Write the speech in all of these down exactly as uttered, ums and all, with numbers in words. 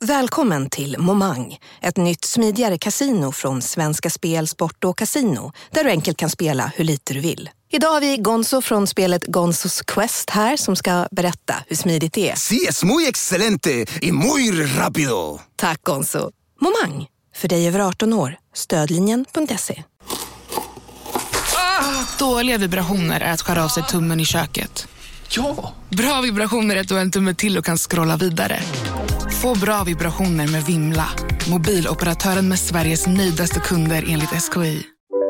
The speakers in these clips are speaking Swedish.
Välkommen till Momang, ett nytt smidigare kasino från Svenska Spel, Sport och Casino, där du enkelt kan spela hur lite du vill. Idag har vi Gonzo från spelet Gonzos Quest här som ska berätta hur smidigt det är. Sí, es muy excelente y muy rápido. Tack Gonzo. Momang, för dig över arton år. Stödlinjen punkt se. Ah, dåliga vibrationer är att skära av sig tummen i köket. Ja! Bra vibrationer är att du har en tumme till och kan scrolla vidare. Få bra vibrationer med Vimla. Mobiloperatören med Sveriges nöjdaste kunder enligt S K I.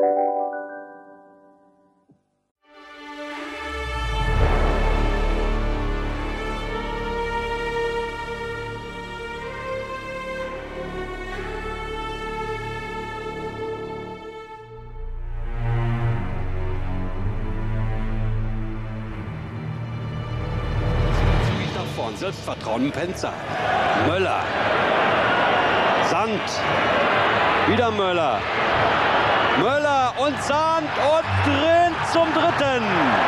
Selbstvertrauen Penzer. Möller. Sand. Wieder Möller. Möller und Sand und drin zum dritten.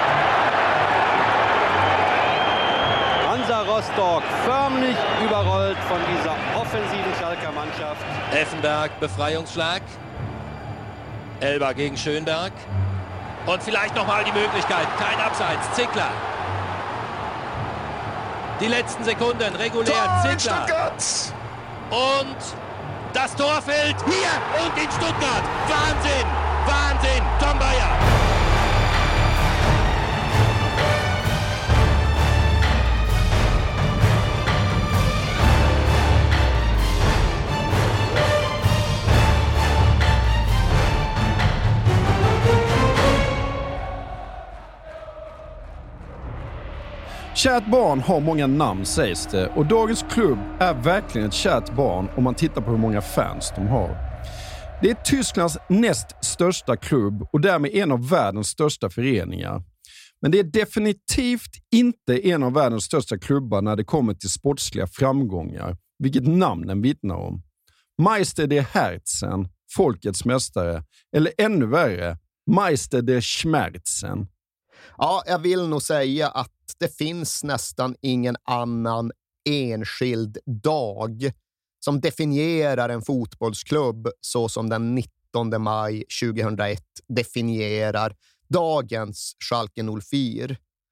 Hansa Rostock förmlich überrollt von dieser offensiven Schalker Mannschaft. Effenberg, Befreiungsschlag. Elba gegen Schönberg. Und vielleicht nochmal die Möglichkeit. Kein Abseits. Zickler. Die letzten Sekunden, regulär, Zickler. Und das Tor fällt hier und in Stuttgart. Wahnsinn, Wahnsinn, Tom Bayer. Kärt barn har många namn sägs det, och dagens klubb är verkligen ett kärt barn om man tittar på hur många fans de har. Det är Tysklands näst största klubb och därmed en av världens största föreningar. Men det är definitivt inte en av världens största klubbar när det kommer till sportsliga framgångar, vilket namnen vittnar om. Meister der Herzen, folkets mästare, eller ännu värre, Meister der Schmerzen. Ja, jag vill nog säga att det finns nästan ingen annan enskild dag som definierar en fotbollsklubb så som den nittonde maj tjugohundraett definierar dagens Schalke noll fyra.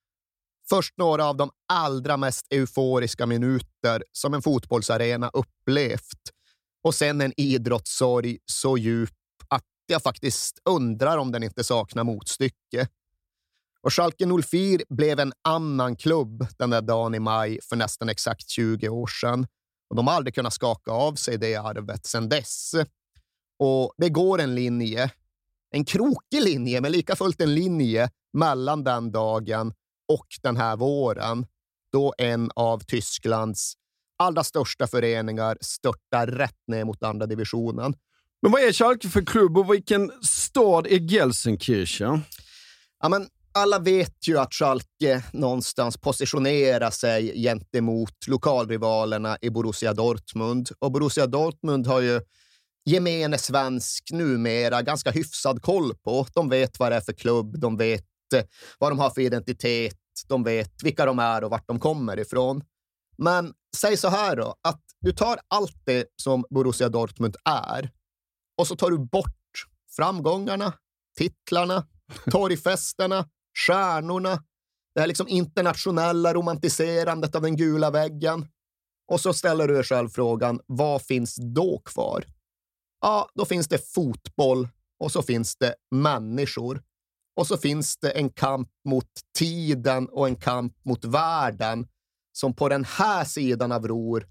Först några av de allra mest euforiska minuter som en fotbollsarena upplevt, och sen en idrottssorg så djup att jag faktiskt undrar om den inte saknar motstycke. Och Schalke noll fyra blev en annan klubb den där dagen i maj för nästan exakt tjugo år sedan. Och de har aldrig kunnat skaka av sig det arvet sedan dess. Och det går en linje, en krokig linje, men lika fullt en linje mellan den dagen och den här våren, då en av Tysklands allra största föreningar störtar rätt ner mot andra divisionen. Men vad är Schalke för klubb och vilken stad är Gelsenkirchen? Ja, men alla vet ju att Schalke någonstans positionerar sig gentemot lokalrivalerna i Borussia Dortmund. Och Borussia Dortmund har ju gemene svensk numera ganska hyfsad koll på. De vet vad det är för klubb, de vet vad de har för identitet, de vet vilka de är och vart de kommer ifrån. Men säg så här då, att du tar allt det som Borussia Dortmund är och så tar du bort framgångarna, titlarna, torgfesterna, stjärnorna, det här liksom internationella romantiserandet av den gula väggen. Och så ställer du dig själv frågan, vad finns då kvar? Ja, då finns det fotboll och så finns det människor. Och så finns det en kamp mot tiden och en kamp mot världen som på den här sidan av Ruhr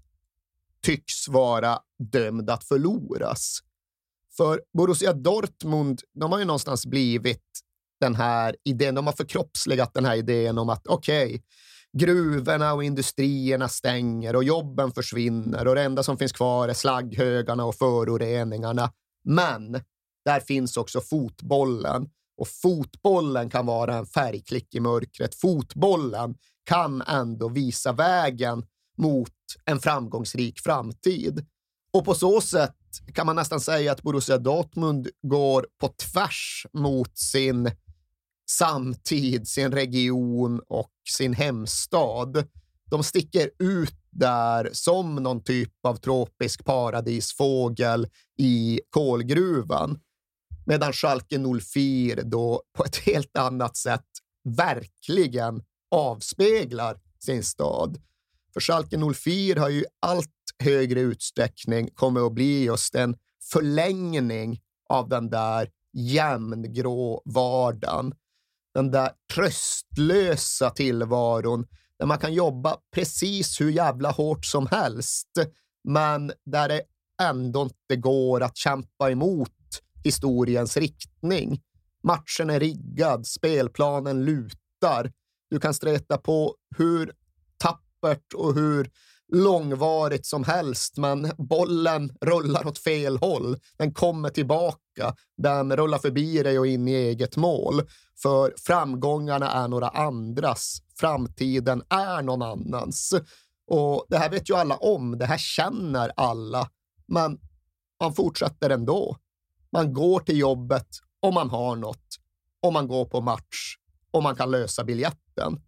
tycks vara dömd att förloras. För Borussia Dortmund, de har ju någonstans blivit den här idén, de har förkroppsligat den här idén om att okej, okay, gruvorna och industrierna stänger och jobben försvinner och det enda som finns kvar är slagghögarna och föroreningarna. Men där finns också fotbollen, och fotbollen kan vara en färgklick i mörkret. Fotbollen kan ändå visa vägen mot en framgångsrik framtid. Och på så sätt kan man nästan säga att Borussia Dortmund går på tvärs mot sin samtid, sin region och sin hemstad. De sticker ut där som någon typ av tropisk paradisfågel i kolgruvan. Medan Schalke noll fyra då på ett helt annat sätt verkligen avspeglar sin stad. För Schalke noll fyra har ju allt högre utsträckning kommit att bli just en förlängning av den där jämngrå vardagen. Den där tröstlösa tillvaron där man kan jobba precis hur jävla hårt som helst, men där det ändå inte går att kämpa emot historiens riktning. Matchen är riggad, spelplanen lutar. Du kan streta på hur tappert och hur långvarigt som helst, men bollen rullar åt fel håll. Den kommer tillbaka. Den rullar förbi dig och in i eget mål. För framgångarna är några andras. Framtiden är någon annans. Och det här vet ju alla om. Det här känner alla. Men man fortsätter ändå. Man går till jobbet om man har något. Om man går på match. Om man kan lösa biljetten.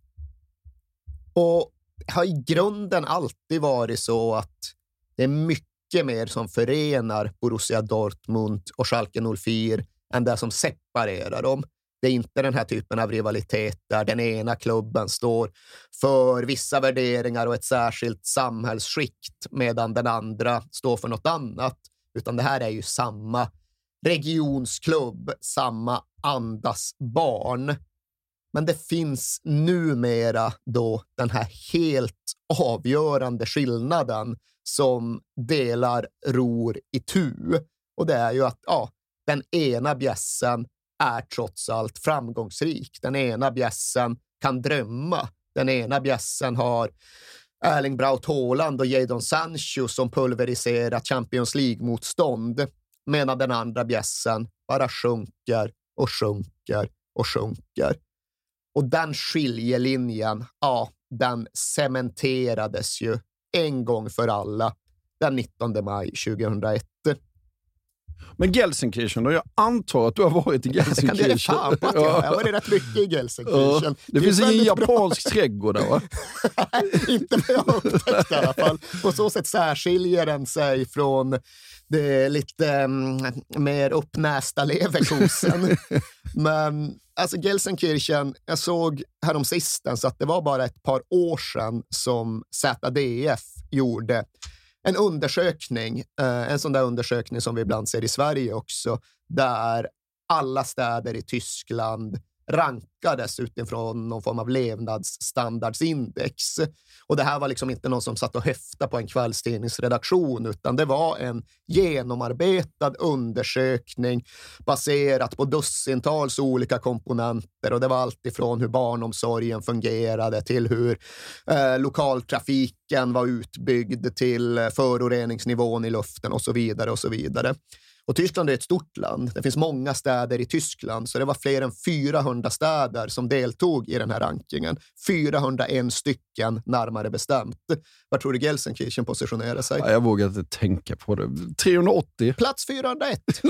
Och det har i grunden alltid varit så att det är mycket mer som förenar Borussia Dortmund och Schalke noll fyra än det som separerar dem. Det är inte den här typen av rivalitet där den ena klubben står för vissa värderingar och ett särskilt samhällsskikt medan den andra står för något annat. Utan det här är ju samma regionsklubb, samma andas barn. Men det finns numera då den här helt avgörande skillnaden som delar ror i tu. Och det är ju att ja, den ena bjässen är trots allt framgångsrik. Den ena bjässen kan drömma. Den ena bjässen har Erling Braut Haaland och Jadon Sancho som pulveriserat Champions League-motstånd. Medan den andra bjässen bara sjunker och sjunker och sjunker. Och den skiljelinjen, ja, den cementerades ju en gång för alla den nittonde maj tjugohundraett. Men Gelsenkirchen då? Jag antar att du har varit i Gelsenkirchen. Det kan det fan på att jag har. Jag har varit rätt mycket i Gelsenkirchen. Ja, det, det finns ingen japansk bra trädgård där, va? Inte vad jag har upptäckt i alla fall. På så sätt särskiljer den sig från det lite mm, mer uppnästa leverkosen. Men alltså Gelsenkirchen, jag såg härom sisten så att det var bara ett par år sedan som Z D F gjorde en undersökning, eh, en sån där undersökning som vi ibland ser i Sverige också, där alla städer i Tyskland rankades utifrån någon form av levnadsstandardsindex. Och det här var liksom inte någon som satt och höfta på en kvällstidningsredaktion, utan det var en genomarbetad undersökning baserat på dussintals olika komponenter. Och det var allt ifrån hur barnomsorgen fungerade till hur eh, lokaltrafiken var utbyggd till föroreningsnivån i luften och så vidare och så vidare. Och Tyskland är ett stort land. Det finns många städer i Tyskland, så det var fler än fyrahundra städer som deltog i den här rankingen. fyrahundraen stycken närmare bestämt. Var tror du Gelsenkirchen positionerar sig? Ja, jag vågar inte tänka på det. trehundraåttio. Plats fyrahundraett.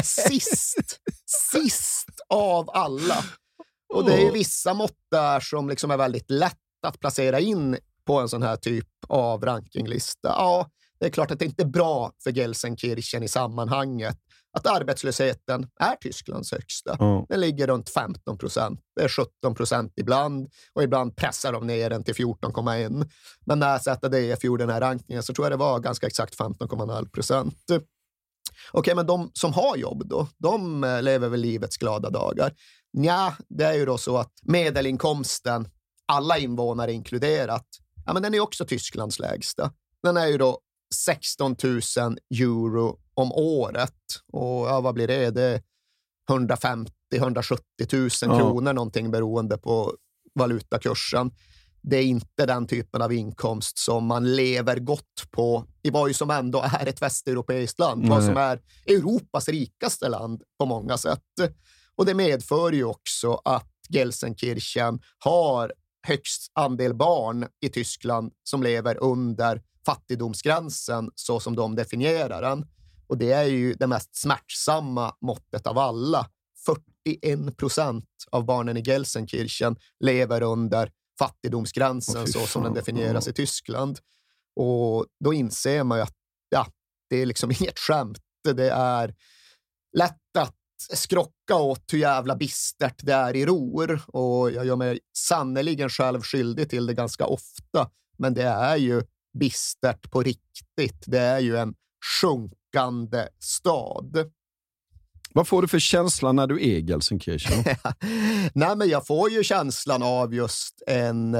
Sist. Sist av alla. Och det är ju vissa mått där som liksom är väldigt lätt att placera in på en sån här typ av rankinglista. Ja, det är klart att det inte är bra för Gelsenkirchen i sammanhanget att arbetslösheten är Tysklands högsta. Mm. Den ligger runt femton procent. Det är sjutton procent ibland och ibland pressar de ner den till fjorton komma ett. Men när Z D F gjorde den här rankingen så tror jag det var ganska exakt femton komma noll procent. Okej, okay, men de som har jobb då, de lever väl livets glada dagar. Nja, det är ju då så att medelinkomsten, alla invånare inkluderat, ja men den är också Tysklands lägsta. Den är ju då sexton tusen euro om året. Och ja, vad blir det? Det är hundrafemtio till hundrasjuttio tusen ja. kronor någonting beroende på valutakursen. Det är inte den typen av inkomst som man lever gott på i vad ju som ändå är ett västeuropeiskt land. Nej. Vad som är Europas rikaste land på många sätt. Och det medför ju också att Gelsenkirchen har högst andel barn i Tyskland som lever under fattigdomsgränsen så som de definierar den. Och det är ju det mest smärtsamma måttet av alla. fyrtioen procent av barnen i Gelsenkirchen lever under fattigdomsgränsen oh, så som den definieras i Tyskland. Och då inser man ju att ja, det är liksom inget skämt. Det är lätt att skrocka åt hur jävla bistert det är i Ruhr. Och jag gör mig sannoliken själv skyldig till det ganska ofta. Men det är ju bistert på riktigt. Det är ju en sjunkande stad. Vad får du för känsla när du är i Gelsenkirchen? Nej, men jag får ju känslan av just en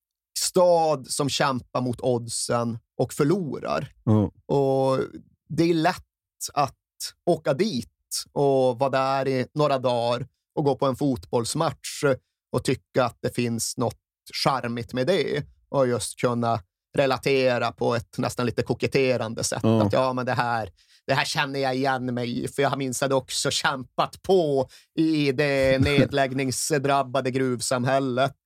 stad som kämpar mot oddsen och förlorar. Mm. Och det är lätt att åka dit och vara där i några dagar och gå på en fotbollsmatch och tycka att det finns något charmigt med det och just kunna relatera på ett nästan lite koketterande sätt. Mm. Att ja, men det här, det här känner jag igen mig i, för jag har minst också kämpat på i det nedläggningsdrabbade gruvsamhället.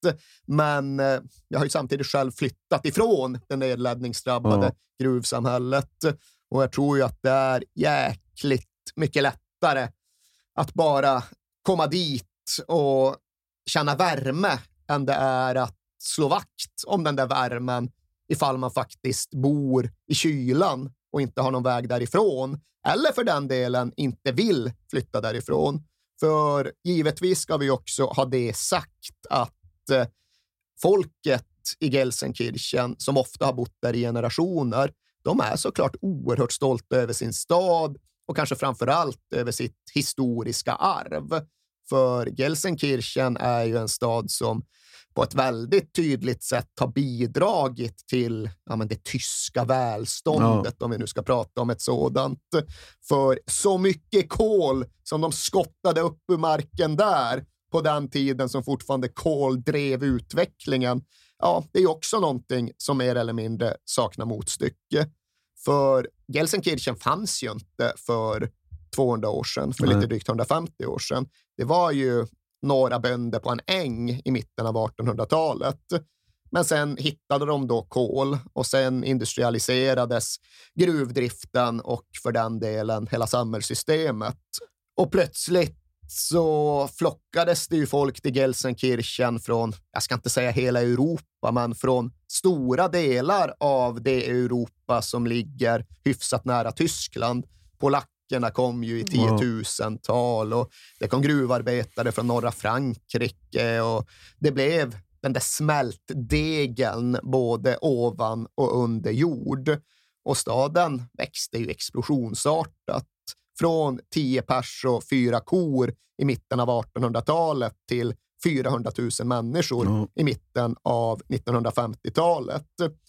Men jag har ju samtidigt själv flyttat ifrån det nedläggningsdrabbade mm. gruvsamhället. Och jag tror ju att det är jäkligt mycket lättare att bara komma dit och känna värme än det är att slå vakt om den där värmen ifall man faktiskt bor i kylan och inte har någon väg därifrån. Eller för den delen inte vill flytta därifrån. För givetvis ska vi också ha det sagt att eh, folket i Gelsenkirchen, som ofta har bott där i generationer, de är såklart oerhört stolta över sin stad och kanske framförallt över sitt historiska arv. För Gelsenkirchen är ju en stad som på ett väldigt tydligt sätt har bidragit till ja, men det tyska välståndet, ja. Om vi nu ska prata om ett sådant. För så mycket kol som de skottade upp ur marken där på den tiden som fortfarande kol drev utvecklingen, ja, det är också någonting som mer eller mindre saknar motstycke. För Gelsenkirchen fanns ju inte för tvåhundra år sedan, för Nej. lite drygt hundrafemtio år sedan. Det var ju några bönder på en äng i mitten av artonhundratalet. Men sen hittade de då kol och sen industrialiserades gruvdriften och för den delen hela samhällssystemet. Och plötsligt så flockades det ju folk till Gelsenkirchen från, jag ska inte säga hela Europa, men från stora delar av det Europa som ligger hyfsat nära Tyskland. Polackerna kom ju i tiotusental och det kom gruvarbetare från norra Frankrike och det blev den där smältdegeln både ovan och under jord. Och staden växte ju explosionsartat. Från tio pers och fyra kor i mitten av artonhundratalet till fyrahundratusen människor mm. i mitten av nittonhundrafemtiotalet.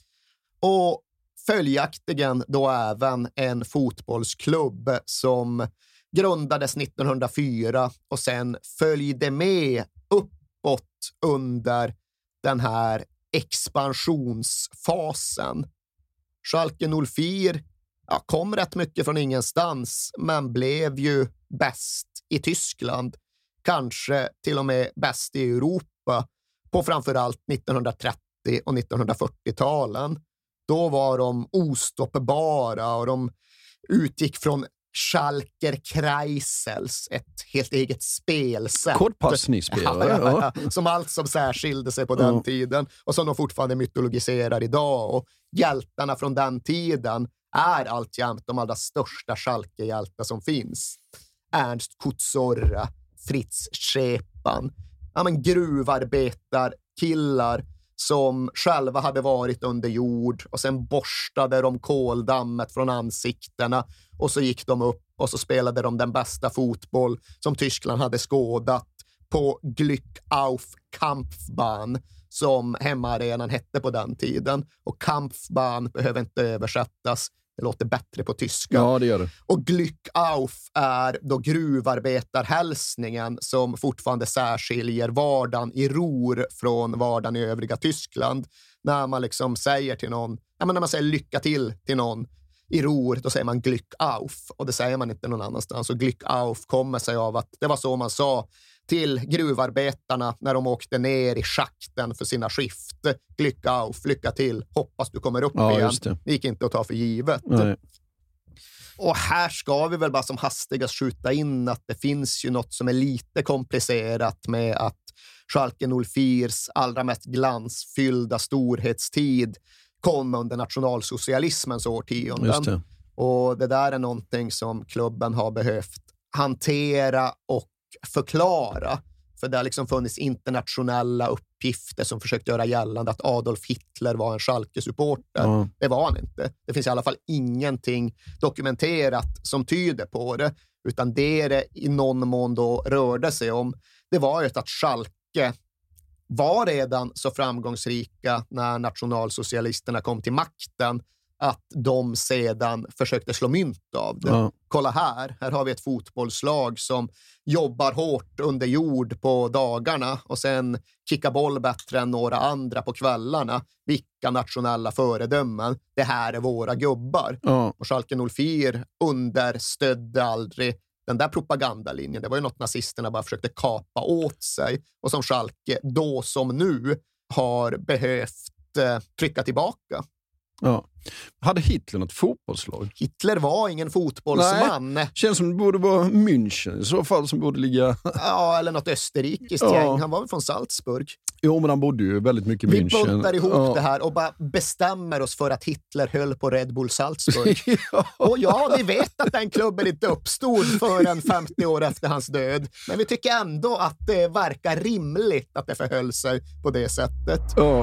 Och följaktligen då även en fotbollsklubb som grundades nittonhundrafyra och sen följde med uppåt under den här expansionsfasen. Schalke noll fyra ja, kom rätt mycket från ingenstans men blev ju bäst i Tyskland. Kanske till och med bäst i Europa på framförallt nittonhundratrettio- och nittonhundrafyrtio-talen. Då var de ostoppbara och de utgick från Schalker Kreisels, ett helt eget spelsätt. Kortpassningsspel. Ja, ja, ja, som allt som särskilde sig på den mm. tiden och som de fortfarande mytologiserar idag. Och hjältarna från den tiden är alltjämt de allra största Schalke-hjältar som finns. Ernst Kutzorra, Fritz Schepan, ja, men gruvarbetarkillar som själva hade varit under jord och sen borstade de koldammet från ansiktena och så gick de upp och så spelade de den bästa fotboll som Tyskland hade skådat på Glückauf Kampfbahn som hemmaarenan hette på den tiden. Och Kampfbahn behöver inte översättas. Det låter bättre på tyska. Ja, det gör det. Och Glückauf är då gruvarbetarhälsningen som fortfarande särskiljer vardagen i Ruhr från vardagen i övriga Tyskland. När man liksom säger till någon, ja, men när man säger lycka till till någon i Ruhr, då säger man Glückauf. Och det säger man inte någon annanstans. Och Glückauf kommer sig av att det var så man sa till gruvarbetarna när de åkte ner i schakten för sina skift. Glückauf, lycka till, hoppas du kommer upp ja, igen. Det gick inte att ta för givet. Nej. Och här ska vi väl bara som hastigast skjuta in att det finns ju något som är lite komplicerat med att Schalke noll fyras allra mest glansfyllda storhetstid kom under nationalsocialismens årtionden. Just det. Och det där är någonting som klubben har behövt hantera och förklara. För det har liksom funnits internationella uppgifter som försökte göra gällande att Adolf Hitler var en Schalke-supporter. Mm. Det var han inte. Det finns i alla fall ingenting dokumenterat som tyder på det. Utan det det i någon mån då rörde sig om, det var ju att Schalke var redan så framgångsrika när nationalsocialisterna kom till makten att de sedan försökte slå mynt av det. Ja. Kolla här, här har vi ett fotbollslag som jobbar hårt under jord på dagarna och sen kickar boll bättre än några andra på kvällarna. Vilka nationella föredömen. Det här är våra gubbar. Ja. Och Schalke noll fyra understödde aldrig den där propagandalinjen. Det var ju något nazisterna bara försökte kapa åt sig och som Schalke då som nu har behövt eh, trycka tillbaka. Ja. Hade Hitler något fotbollslag? Hitler var ingen fotbollsman. Nej, känns som det borde vara München i så fall som borde ligga... Ja, eller något österrikiskt ja. gäng. Han var väl från Salzburg. Jo, men han bodde ju väldigt mycket i Vi München. Vi buntar ihop ja. det här och bara bestämmer oss för att Hitler höll på Red Bull Salzburg. ja. Och ja, vi vet att den klubben inte uppstod förrän femtio år efter hans död. Men vi tycker ändå att det verkar rimligt att det förhöll sig på det sättet. Ja.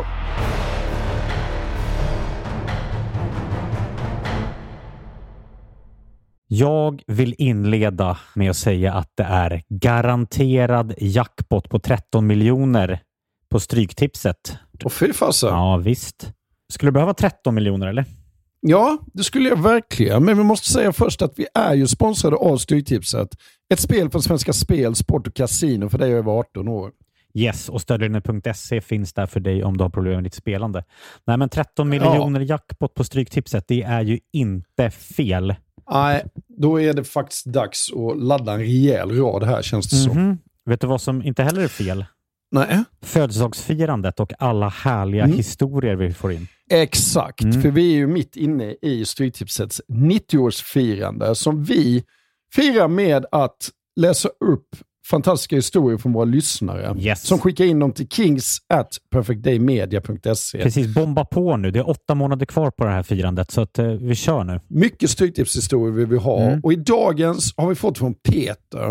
Jag vill inleda med att säga att det är garanterad jackpot på tretton miljoner på Stryktipset. Och fy fasen. Ja, visst. Skulle du behöva tretton miljoner, eller? Ja, det skulle jag verkligen. Men vi måste säga först att vi är ju sponsrade av Stryktipset. Ett spel från Svenska Spel, Sport och Casino för dig över arton år. Yes, och stödlinjen punkt se finns där för dig om du har problem med ditt spelande. Nej, men tretton miljoner ja. jackpot på Stryktipset, det är ju inte fel. Nej, då är det faktiskt dags att ladda en rejäl rad här, känns det mm-hmm. som. Vet du vad som inte heller är fel? Nej. Födelsedagsfirandet och alla härliga mm. historier vi får in. Exakt, mm. för vi är ju mitt inne i Stryktipsets nittio-årsfirande som vi firar med att läsa upp fantastiska historier från våra lyssnare yes. som skickar in dem till kings at perfect day media punkt se. Precis, bomba på nu. Det är åtta månader kvar på det här firandet så att, eh, vi kör nu. Mycket Stryktipshistorier vi vill ha mm. och i dagens har vi fått från Peter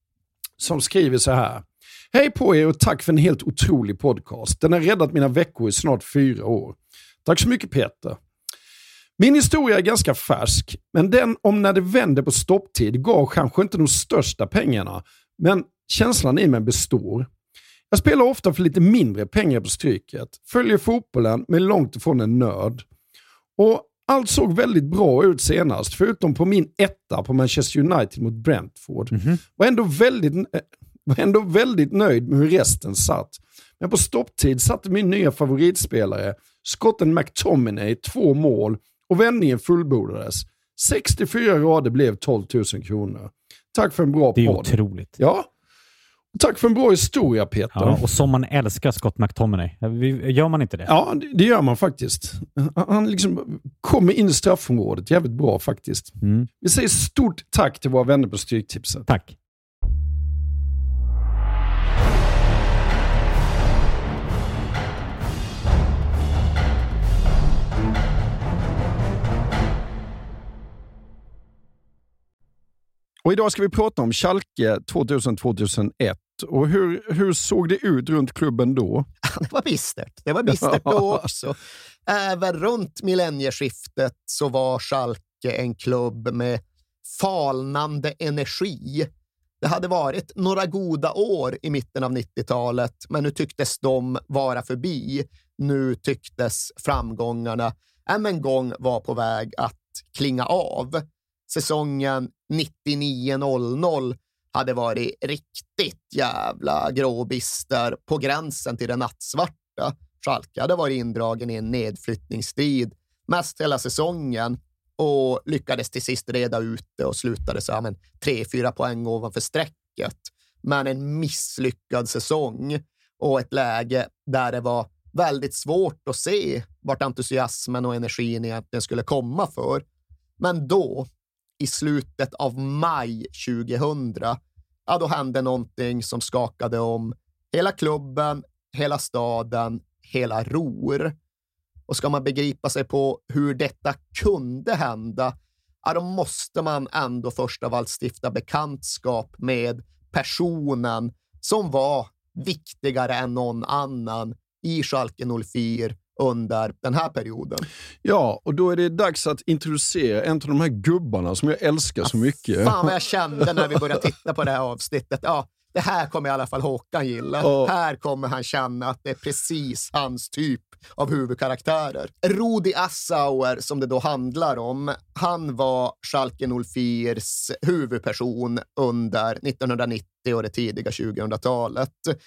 som skriver så här. Hej på er och tack för en helt otrolig podcast. Den har räddat mina veckor i snart fyra år. Tack så mycket Peter. Min historia är ganska färsk, men den om när det vände på stopptid gav kanske inte de största pengarna. Men känslan i mig består. Jag spelar ofta för lite mindre pengar på Stryket. Följer fotbollen men långt ifrån en nörd. Och allt såg väldigt bra ut senast. Förutom på min etta på Manchester United mot Brentford. Mm-hmm. Var ändå väldigt, var ändå väldigt nöjd med hur resten satt. Men på stopptid satte min nya favoritspelare Scotten McTominay två mål. Och vändningen fullbordades. sextiofyra rader blev tolv tusen kronor. Tack för en bra podd. Det är podd. Otroligt. Ja. Tack för en bra historia, Peter. Ja, och som man älskar Scott McTominay. Gör man inte det? Ja, det gör man faktiskt. Han liksom kommer in i straffområdet jävligt bra faktiskt. Mm. Vi säger stort tack till våra vänner på Stryktipset. Tack. Och idag ska vi prata om Schalke tvåtusen till tvåtusenett. Och hur, hur såg det ut runt klubben då? Det var bistert. Det var bistert då också. Även runt millennieskiftet så var Schalke en klubb med falnande energi. Det hade varit några goda år i mitten av nittiotalet, men nu tycktes de vara förbi. Nu tycktes framgångarna än en gång var på väg att klinga av. Säsongen nittionio noll noll hade varit riktigt jävla gråbister på gränsen till det nattsvarta. Schalke hade varit indragen i en nedflyttningsstrid mest hela säsongen och lyckades till sist reda ut det och slutade så här med tre fyra poäng ovanför strecket. Men en misslyckad säsong och ett läge där det var väldigt svårt att se vart entusiasmen och energin egentligen skulle komma för. Men då, i slutet av maj tjugohundra, ja, då hände någonting som skakade om hela klubben, hela staden, hela Ruhr. Och ska man begripa sig på hur detta kunde hända, ja, då måste man ändå först av allt stifta bekantskap med personen som var viktigare än någon annan i Schalke noll fyra under den här perioden. Ja, och då är det dags att introducera en av de här gubbarna som jag älskar så mycket. Fan vad jag kände när vi började titta på det här avsnittet. Ja, det här kommer i alla fall Håkan gilla. Oh. Här kommer han känna att det är precis hans typ av huvudkaraktärer. Rudi Assauer, som det då handlar om, han var Schalke noll fyras huvudperson under nittonhundranittio och det tidiga tjugohundratalet.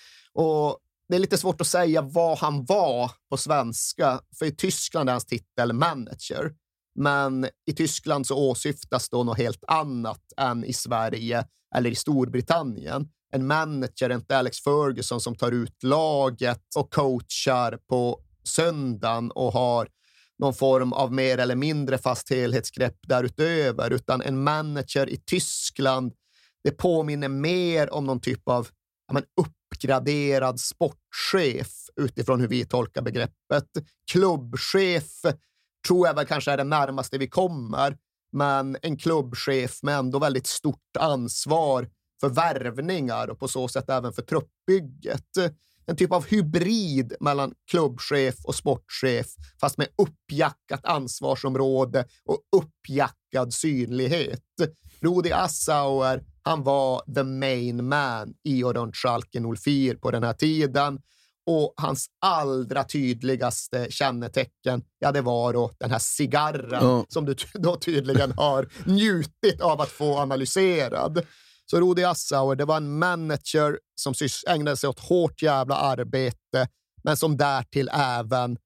Och det är lite svårt att säga vad han var på svenska, för i Tyskland är hans titel manager. Men i Tyskland så åsyftas då något helt annat än i Sverige eller i Storbritannien. En manager är inte Alex Ferguson som tar ut laget och coachar på söndagen och har någon form av mer eller mindre fast helhetsgrepp därutöver, utan en manager i Tyskland, det påminner mer om någon typ av ja, men uppgraderad sportchef utifrån hur vi tolkar begreppet. Klubbchef tror jag väl kanske är det närmaste vi kommer, men en klubbchef med ändå väldigt stort ansvar för värvningar och på så sätt även för truppbygget. En typ av hybrid mellan klubbchef och sportchef, fast med uppjackat ansvarsområde och uppjackad synlighet. Rudi Assauer, han var the main man i och runt Schalke noll fyra på den här tiden. Och hans allra tydligaste kännetecken, ja, det var då den här cigarren mm. som du då tydligen har njutit av att få analyserad. Så Rudi Assauer, det var en manager som ägnade sig åt hårt jävla arbete, men som därtill även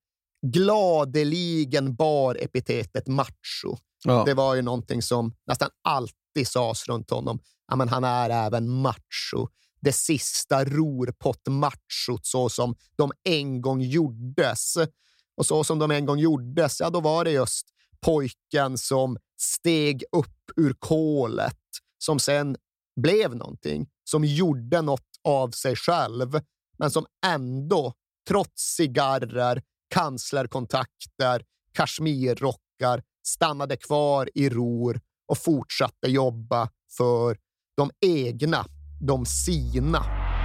gladeligen bar epitetet macho. Ja. Det var ju någonting som nästan alltid sades runt honom. Ja, men han är även macho. Det sista rorpott-machot så som de en gång gjordes. Och så som de en gång gjordes, ja, då var det just pojken som steg upp ur kolet, som sen blev någonting, som gjorde något av sig själv, men som ändå, trots cigarrer, kanslerkontakter, kashmirrockar, stannade kvar i Ruhr och fortsatte jobba för de egna, de sina.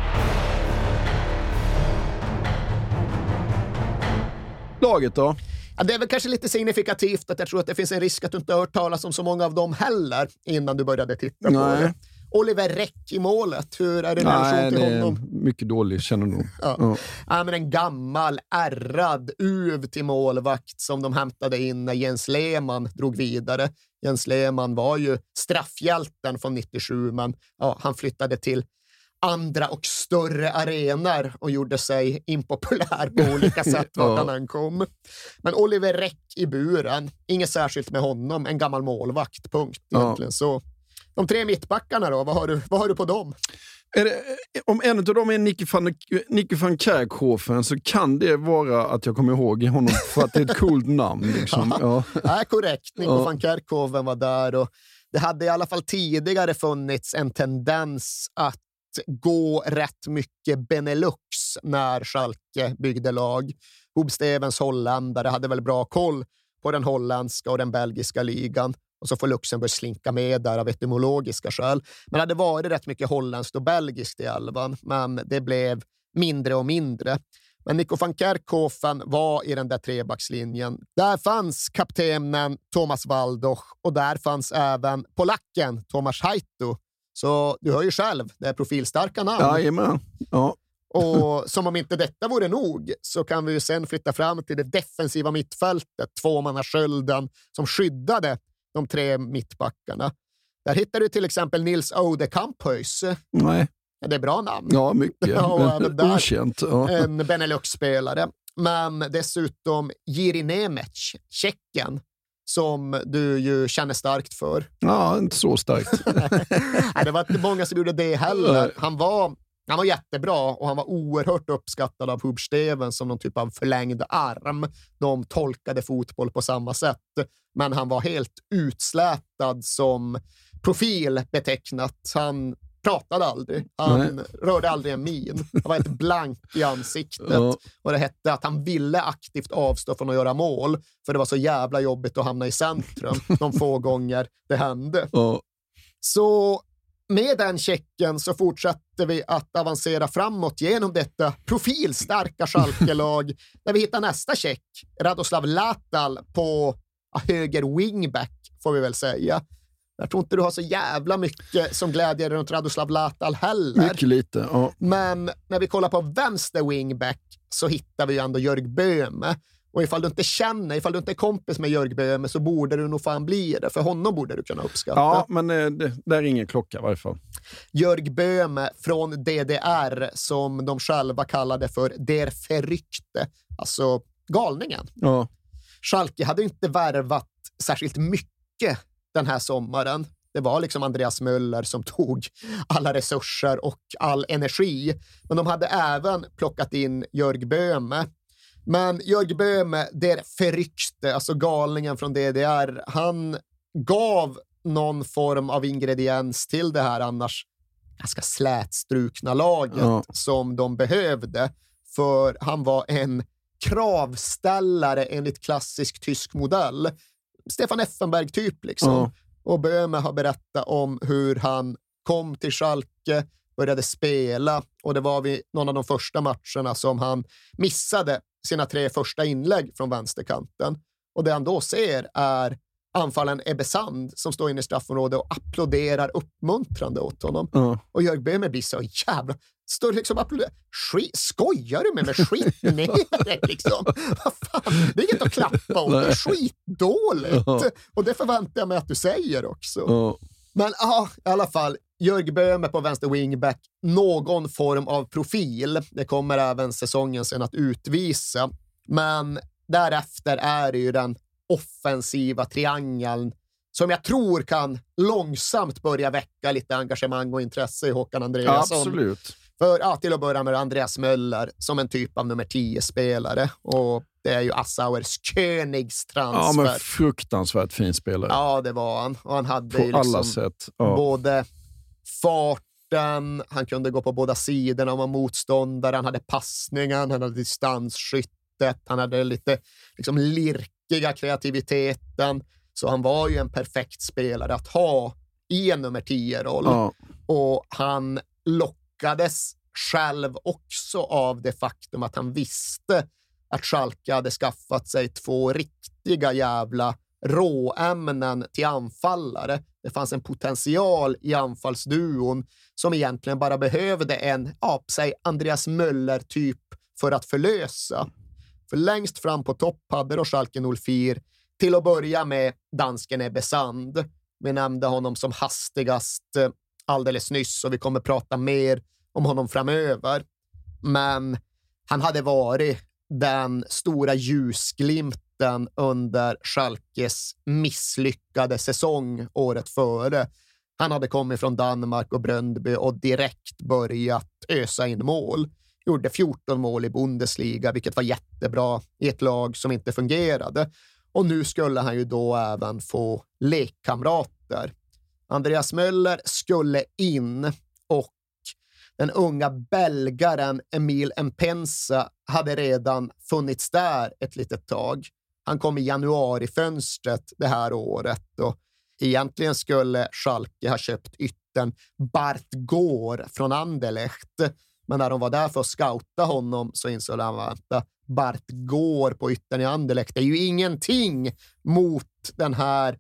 Laget då? Ja, det är väl kanske lite signifikativt att jag tror att det finns en risk att du inte har hört talas om så många av dem heller innan du började titta på Nej. det. Oliver Räck i målet, hur är det Nej, till det är honom? mycket dålig kännedom. Ja. Ja. Ja, men en gammal, ärrad uv till målvakt som de hämtade in när Jens Lehmann drog vidare. Jens Lehmann var ju straffhjälten från nittiosju, men ja, han flyttade till andra och större arenor och gjorde sig impopulär på olika sätt vart han ankom. Men Oliver Räck i buren, inget särskilt med honom, en gammal målvakt, punkt egentligen. Ja. Så de tre mittbackarna då, vad har du, vad har du på dem? Är det, om en av dem är Nicky van, Nicky van Kerkhoven så kan det vara att jag kommer ihåg honom för att det är ett coolt namn. Liksom. Ja. Ja. Ja, korrekt. Nicky ja. van Kerkhoven var där och det hade i alla fall tidigare funnits en tendens att gå rätt mycket Benelux när Schalke byggde lag. Bob Stevens holländare hade väl bra koll på den holländska och den belgiska ligan. Och så får Luxemburg slinka med där av etymologiska skäl. Men det hade varit rätt mycket holländskt och belgiskt i elvan. Men det blev mindre och mindre. Men Nico van Kerkhoven var i den där trebackslinjen. Där fanns kaptenen Thomas Waldoch och där fanns även polacken Tomasz Hajtu. Så du hör ju själv, det är profilstarka namn. Jajamän, ja. Och som om inte detta vore nog så kan vi ju sen flytta fram till det defensiva mittfältet. Tvåmannarskölden som skyddade de tre mittbackarna. Där hittar du till exempel Nils Ode Kamphöys. Nej. Det är bra namn. Ja, mycket. Ja, där, okänt. Ja. En Benelux-spelare. Men dessutom Jiri Nemec, Tjeckien, som du ju känner starkt för. Ja, inte så starkt. Nej, det var inte många som gjorde det heller. Han var Han var jättebra och han var oerhört uppskattad av Hub Stevens som någon typ av förlängd arm. De tolkade fotboll på samma sätt, men han var helt utslätad som profil betecknat. Han pratade aldrig. Han Nej. rörde aldrig en min. Han var ett blank i ansiktet. Ja. Och det hette att han ville aktivt avstå från att göra mål, för det var så jävla jobbigt att hamna i centrum de få gånger det hände. Ja. Så med den checken så fortsätter vi att avancera framåt genom detta profilstarka Schalke-lag där vi hittar nästa check, Radoslav Latal på höger wingback får vi väl säga. Jag tror inte du har så jävla mycket som glädjer runt Radoslav Latal heller. Mycket lite, ja. Men när vi kollar på vänster wingback så hittar vi ju ändå Jörg Böhme. Och ifall du inte känner, ifall du inte är kompis med Jörg Böhme så borde du nog fan bli det. För honom borde du kunna uppskatta. Ja, men det, det är ingen klocka i varje fall. Jörg Böhme från D D R som de själva kallade för Der Verrückte. Alltså galningen. Ja. Schalke hade inte värvat särskilt mycket den här sommaren. Det var liksom Andreas Möller som tog alla resurser och all energi. Men de hade även plockat in Jörg Böhme. Men Jörg Böhme, Der Verrückte, alltså galningen från D D R, han gav någon form av ingrediens till det här annars ganska slätstrukna laget ja. som de behövde. För han var en kravställare enligt klassisk tysk modell. Stefan Effenberg typ liksom. Ja. Och Böhme har berättat om hur han kom till Schalke, började spela och det var vid någon av de första matcherna som han missade sina tre första inlägg från vänsterkanten. Och det han då ser är anfallen Ebbe Sand som står inne i straffområdet och applåderar uppmuntrande åt honom. Mm. Och Jörg Böhme blir så jävla... Står liksom applåderar. Skit, skojar du med mig? Skit ner det liksom. Vad fan? Det är inget att klappa om. Det är skitdåligt. Mm. Och det förväntar jag mig att du säger också. Mm. Men ja, i alla fall. Jörg Böhme på vänster wingback. Någon form av profil. Det kommer även säsongen sen att utvisa. Men därefter är det ju den offensiva triangeln som jag tror kan långsamt börja väcka lite engagemang och intresse i Håkan Andreasson. Ja, absolut. För ja, till att börja med Andreas Möller som en typ av nummer tio-spelare. Och det är ju Assauers Königs transfer. Ja, men fruktansvärt fin spelare. Ja, det var han. Och han hade på ju liksom alla sätt. Ja. Både farten, han kunde gå på båda sidorna om han var motståndare, han hade passningen, han hade distansskyttet, han hade lite liksom lirkiga kreativiteten. Så han var ju en perfekt spelare att ha i en nummer tio-roll. Ja. Och han lockades själv också av det faktum att han visste att Schalke hade skaffat sig två riktiga jävla råämnen till anfallare. Det fanns en potential i anfallsduon som egentligen bara behövde en, ja, säg Andreas Möller-typ för att förlösa. För längst fram på topp hade då Schalke noll fyra till att börja med dansken Ebbe Sand. Vi nämnde honom som hastigast alldeles nyss och vi kommer prata mer om honom framöver. Men han hade varit den stora ljusglimten under Schalkes misslyckade säsong året före. Han hade kommit från Danmark och Brøndby och direkt börjat ösa in mål. Gjorde fjorton mål i Bundesliga, vilket var jättebra i ett lag som inte fungerade. Och nu skulle han ju då även få lekkamrater. Andreas Möller skulle in och den unga belgaren Emil Mpensa hade redan funnits där ett litet tag. Han kom i januari-fönstret det här året och egentligen skulle Schalke ha köpt ytten Bart Gård från Anderlecht. Men när de var där för att scouta honom så insåg han att Bart Gård på ytten i Anderlecht, det är ju ingenting mot den här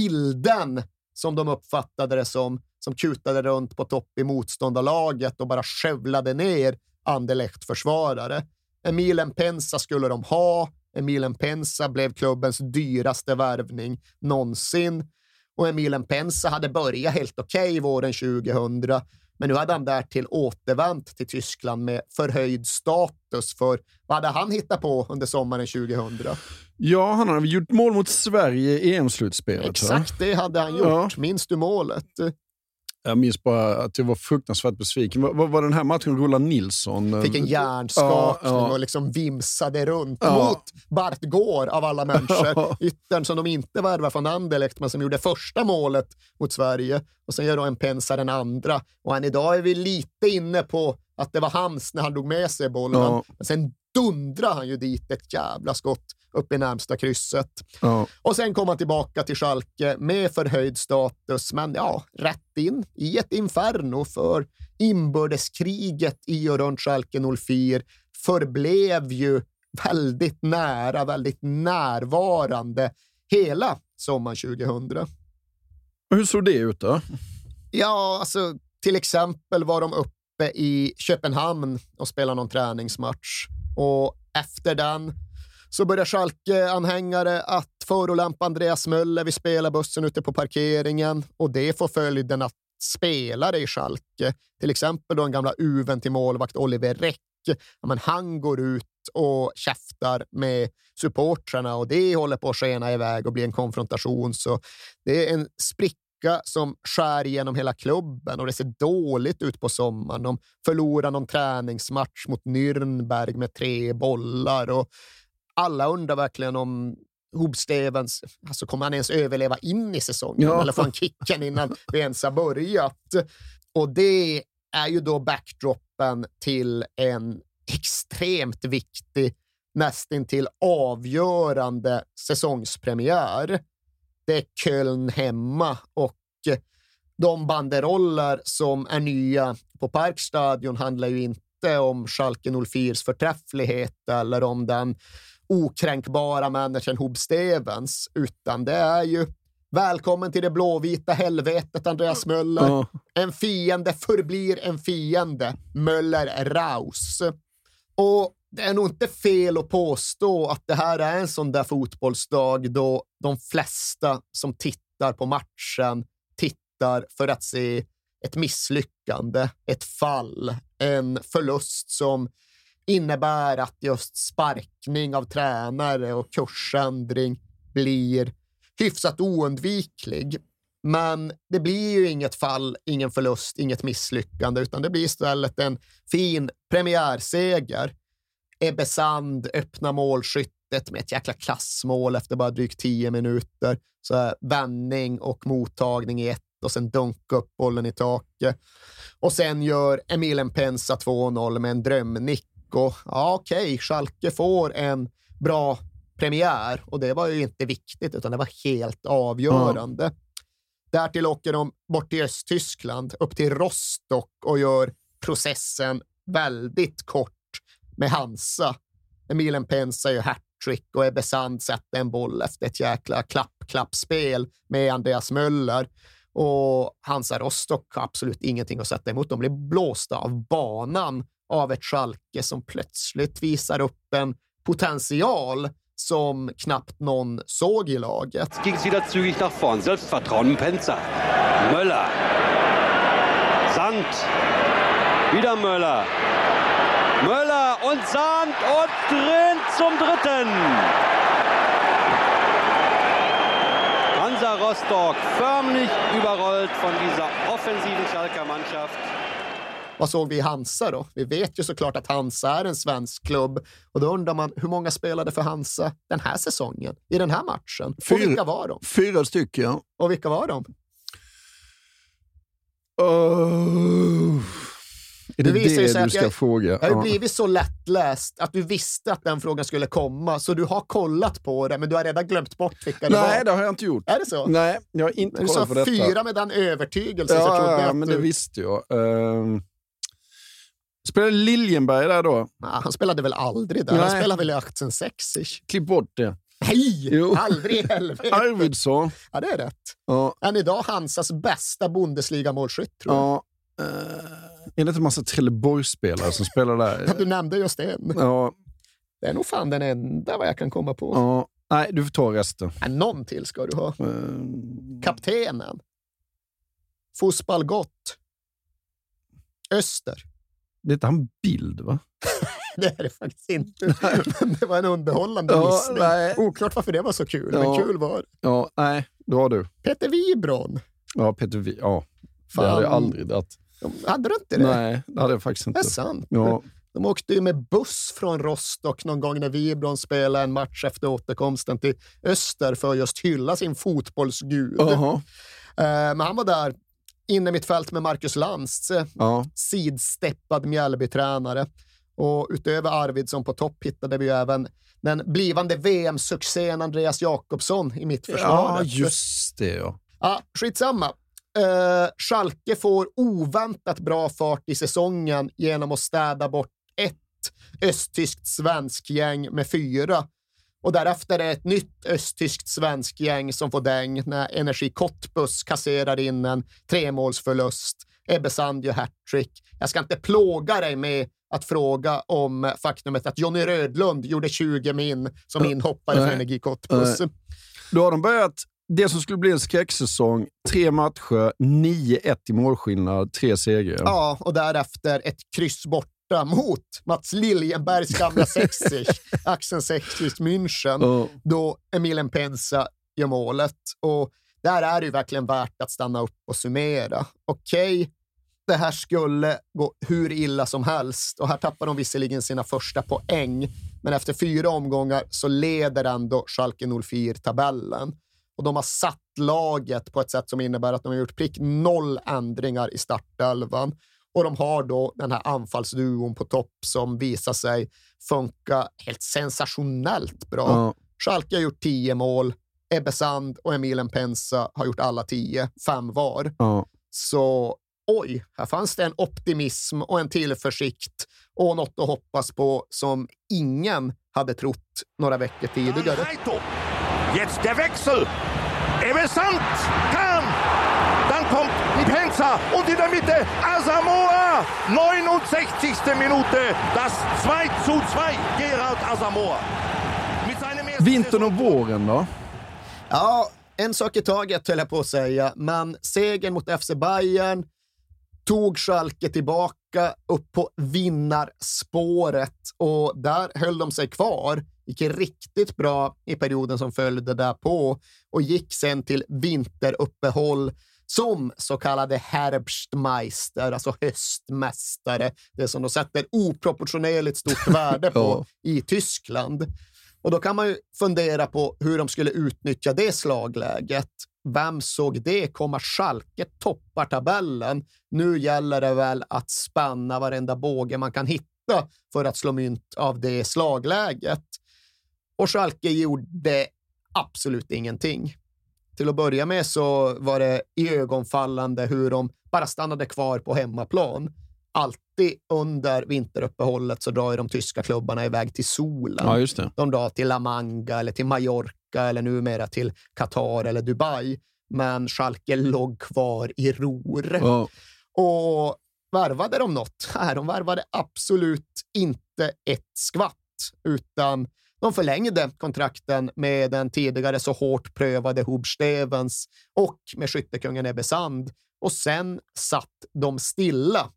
vilden som de uppfattade det som, som kutade runt på topp i motståndarlaget och bara skövlade ner Anderlecht-försvarare. Emil Mpensa skulle de ha. Emil Mpensa blev klubbens dyraste värvning någonsin. Och Emil Mpensa hade börjat helt okej okay våren tjugohundra. Men nu hade han därtill återvänt till Tyskland med förhöjd status. För vad hade han hittat på under sommaren tjugohundra? Ja, han hade gjort mål mot Sverige i E M-slutspelet. Exakt, det hade han gjort. Ja. Minns du målet? Jag minns bara att jag var fruktansvärt besviken. Vad var, var den här matchen? Roland Nilsson? Fick en hjärnskakning ja, ja. och liksom vimsade runt ja. mot Bart Gård av alla människor. Yttern som de inte värvar från Anderlecht, men som gjorde första målet mot Sverige. Och sen gör då en Pensa den andra. Och än idag är vi lite inne på att det var hans när han drog med sig bollen. Ja. Men sen dundrar han ju dit ett jävla skott upp i närmsta krysset. Ja. Och sen kom han tillbaka till Schalke med förhöjd status, men ja, rätt in i ett inferno, för inbördeskriget i och runt Schalke noll fyra förblev ju väldigt nära, väldigt närvarande hela sommaren tjugohundra. Hur såg det ut då? Ja, alltså till exempel var de uppe i Köpenhamn och spelade någon träningsmatch, och efter den så börjar Schalke-anhängare att förolämpa Andreas Möller vid spelarbussen ute på parkeringen, och det får följden att spelare i Schalke, till exempel då en gamla uven till målvakt Oliver Räck, ja, men han går ut och käftar med supportrarna, och det håller på att skena iväg och bli en konfrontation. Så det är en spricka som skär genom hela klubben, och det ser dåligt ut på sommaren. De förlorar någon träningsmatch mot Nürnberg med tre bollar, och alla undrar verkligen om Hobstevens, alltså kommer han ens överleva in i säsongen, ja. Eller får han kicken innan vi ens har börjat? Och det är ju då backdropen till en extremt viktig, nästintill avgörande säsongspremiär. Det är Köln hemma, och de banderoller som är nya på Parkstadion handlar ju inte om Schalke noll fyras förträfflighet eller om den okränkbara managern Hobstevens, utan det är ju välkommen till det blåvita helvetet, Andreas Möller. Ja. En fiende förblir en fiende. Möller raus. Och det är nog inte fel att påstå att det här är en sån där fotbollsdag då de flesta som tittar på matchen tittar för att se ett misslyckande, ett fall, en förlust som innebär att just sparkning av tränare och kursändring blir hyfsat oundviklig. Men det blir ju inget fall, ingen förlust, inget misslyckande, utan det blir istället en fin premiärseger. Ebbe Sand öppnar målskyttet med ett jäkla klassmål efter bara drygt tio minuter. Så här, vändning och mottagning i ett, och sen dunka upp bollen i taket. Och sen gör Emil Pensa två noll med en drömnick. Och ja, okej, okay, Schalke får en bra premiär, och det var ju inte viktigt utan det var helt avgörande. Mm. Därtill åker de bort till Östtyskland, upp till Rostock, och gör processen väldigt kort med Hansa. Emil Pensa gör hattrick, och Ebbe Sand sätter en boll efter ett jäkla klapp-klappspel med Andreas Möller. Och Hansa Rostock har absolut ingenting att sätta emot. De blir blåsta av banan av ett Schalke som plötsligt visar upp en potential som knappt någon såg i laget. Ging es wieder zügig nach vorn. Selbstvertrauen, Pensa. Möller. Sand. Wieder Möller. Möller und Sand und drin zum dritten. Hansa Rostock förmlich überrollt von dieser offensiven Schalker Mannschaft. Vad såg vi i Hansa då? Vi vet ju såklart att Hansa är en svensk klubb, och då undrar man hur många spelade för Hansa den här säsongen, i den här matchen. Fyra, och vilka var de? Fyra stycken, ja. Och vilka var de? Uh, är det det, det du ska jag, fråga? Jag har ju blivit så lättläst att du visste att den frågan skulle komma, så du har kollat på det, men du har redan glömt bort vilka det var. Nej, det har jag inte gjort. Är det så? Nej, jag har inte men kollat på detta. Du sa fyra med den övertygelse. Ja, så trodde jag ja att men du... det visste jag. Uh, spelade Liljenberg där då? Nej, han spelade väl aldrig där. Nej. Han spelade väl i artonhundrasex. Klipp bort det. Nej, jo. Aldrig i helvete. Arvidsson. Ja, det är rätt. Ja. Än idag Hansas bästa Bundesliga-målskytt, tror jag. Ja. Uh, är det inte en massa Trelleborgsspelare som spelar där? Du nämnde just en. Ja. Det är nog fan den enda vad jag kan komma på. Ja. Nej, du får ta resten. Ja, någon till ska du ha. Uh... Kaptenen. Fußballgott. Öster. Det är inte han Bild, va? Det är det faktiskt inte. Men det var en underhållande ja, gissning. Nej. Oklart varför det var så kul, ja. Men kul var det. Ja, nej, då har du. Peter Wibron. Ja, Peter Wibron, ja. Fan. Det hade jag aldrig dratt. Hade du inte det? Nej, det hade jag faktiskt inte. Det är sant. Ja. De åkte ju med buss från Rostock någon gång när Wibron spelade en match efter återkomsten till Öster för att just hylla sin fotbollsgud. Uh-huh. Men han var där inne i mitt fält med Marcus Lantz, uh-huh. sidsteppad Mjällby-tränare. Och utöver Arvidsson på topp hittade vi ju även den blivande V M-succén Andreas Jakobsson i mitt försvar. Ja, just det. Ja, ja skitsamma. Uh, Schalke får oväntat bra fart i säsongen genom att städa bort ett östtyskt svensk gäng med fyra. Och därefter är det ett nytt östtyskt svensk gäng som får däng när Energi Cottbus kasserar in en tremålsförlust. Ebbe Sand gör hattrick. Jag ska inte plåga dig med att fråga om faktumet att Johnny Rödlund gjorde tjugo min som inhoppare för Energi Cottbus. Då har de börjat det som skulle bli en skräcksäsong. Tre matcher, nio ett i målskillnad, tre segrar. Ja, och därefter ett kryss borta mot Mats Liljenbergs gamla sexig, Axel Sexis München, oh. då Emil Mpenza gör målet. Och där är det ju verkligen värt att stanna upp och summera. Okej, okay, det här skulle gå hur illa som helst. Och här tappar de visserligen sina första poäng. Men efter fyra omgångar så leder ändå Schalke noll fyra tabellen. Och de har satt laget på ett sätt som innebär att de har gjort prick noll ändringar i startelvan. Och de har då den här anfallsduon på topp som visar sig funka helt sensationellt bra. Ja. Schalke har gjort tio mål. Ebbe Sand och Emil Mpenza har gjort alla tio, fem var. Ja. Så oj, här fanns det en optimism och en tillförsikt och något att hoppas på som ingen hade trott några veckor tidigare. Jetzt der Wechsel. Ebbe Sand kam. Dann kommt Mpenza und in der Mitte Asamoah. neunundsextigste Minute. Das två zu två. Gerard Asamoah. Vintern och våren då? Ja, en sak i taget höll jag på att säga. Men segern mot F C Bayern tog Schalke tillbaka upp på vinnarspåret och där höll de sig kvar. Gick riktigt bra i perioden som följde därpå och gick sen till vinteruppehåll som så kallade Herbstmeister, alltså höstmästare. Det som de sätter oproportionerligt stort värde på i Tyskland. Och då kan man ju fundera på hur de skulle utnyttja det slagläget. Vem såg det komma? Schalke toppar tabellen. Nu gäller det väl att spänna varenda båge man kan hitta för att slå mynt av det slagläget. Och Schalke gjorde absolut ingenting. Till att börja med så var det iögonfallande hur de bara stannade kvar på hemmaplan. Alltid under vinteruppehållet så drar de tyska klubbarna iväg till solen. Ja, just det. De drar till La Manga eller till Mallorca eller numera till Qatar eller Dubai. Men Schalke låg kvar i Ruhr. Ja. Och värvade de något? Nej, de värvade absolut inte ett skvatt. Utan de förlängde kontrakten med den tidigare så hårt prövade Hub Stevens och med skyttekungen Ebbe Sand. Och sen satt de stilla.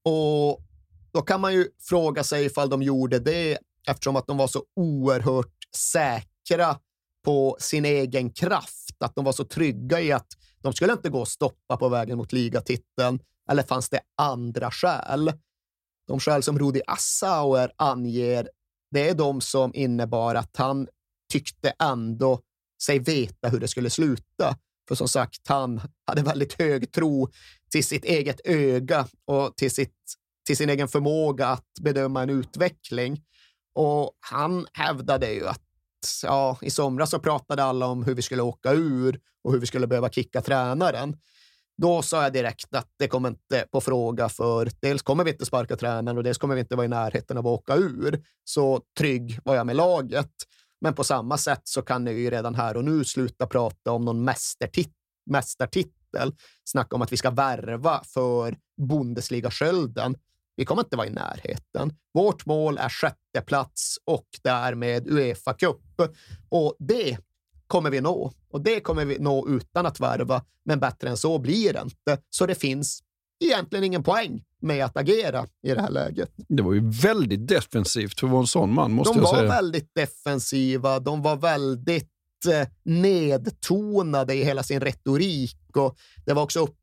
Och då kan man ju fråga sig ifall de gjorde det eftersom att de var så oerhört säkra på sin egen kraft. Att de var så trygga i att de skulle inte gå och stoppa på vägen mot ligatiteln. Eller fanns det andra skäl? De skäl som Rudi Assauer anger, det är de som innebar att han tyckte ändå sig veta hur det skulle sluta. För som sagt, han hade väldigt hög tro till sitt eget öga och till, sitt, till sin egen förmåga att bedöma en utveckling. Och han hävdade ju att ja, i somras så pratade alla om hur vi skulle åka ur och hur vi skulle behöva kicka tränaren. Då sa jag direkt att det kommer inte på fråga för dels kommer vi inte sparka tränaren och dels kommer vi inte vara i närheten av att åka ur. Så trygg var jag med laget. Men på samma sätt så kan ni ju redan här och nu sluta prata om någon mästertit- mästertitel. Snacka om att vi ska värva för Bundesliga-skölden. Vi kommer inte vara i närheten. Vårt mål är sjätte plats och därmed UEFA Cup. Och det kommer vi nå. Och det kommer vi nå utan att värva. Men bättre än så blir det inte. Så det finns egentligen ingen poäng med att agera i det här läget. Det var ju väldigt defensivt för att vara en sån man, måste de jag säga. De var väldigt defensiva. De var väldigt eh, nedtonade i hela sin retorik. Och det var också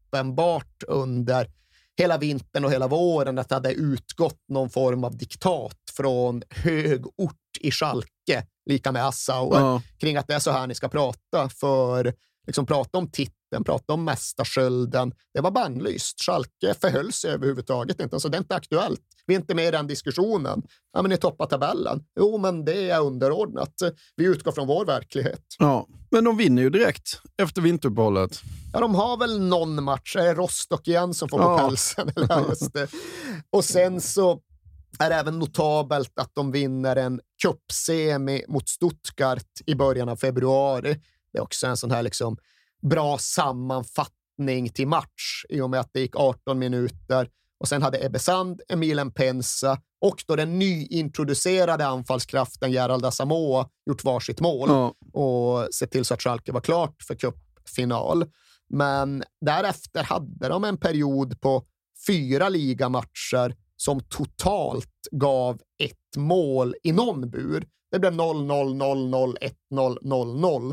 uppenbart under hela vintern och hela våren att det hade utgått någon form av diktat från hög ort i Schalke, lika med Assauer, ja. kring att det är så här ni ska prata. För liksom prata om titeln, prata om mästarskölden. Det var bannlyst. Schalke förhöll sig överhuvudtaget inte. Så det är inte aktuellt. Vi är inte med i den diskussionen. Ja, men ni toppar tabellen. Jo, men det är underordnat. Vi utgår från vår verklighet. Ja, men de vinner ju direkt efter vinteruppehållet. Ja, de har väl någon match. Är det Rostock igen som får på ja. pälsen? Eller just det. Och sen så är det även notabelt att de vinner en cupsemi mot Stuttgart i början av februari. Det är också en sån här liksom bra sammanfattning till match i och med att det gick arton minuter. Och sen hade Ebbe Sand, Emil Pensa och då den nyintroducerade anfallskraften Gerald Asamoah gjort varsitt mål ja. och sett till så att Schalke var klart för cupfinal. Men därefter hade de en period på fyra ligamatcher som totalt gav ett mål i någon bur. Det blev noll noll, noll noll, ett noll, noll noll.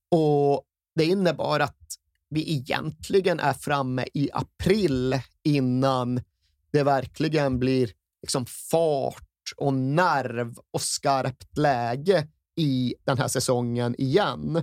Och det innebar att vi egentligen är framme i april innan det verkligen blir liksom fart och nerv och skarpt läge i den här säsongen igen.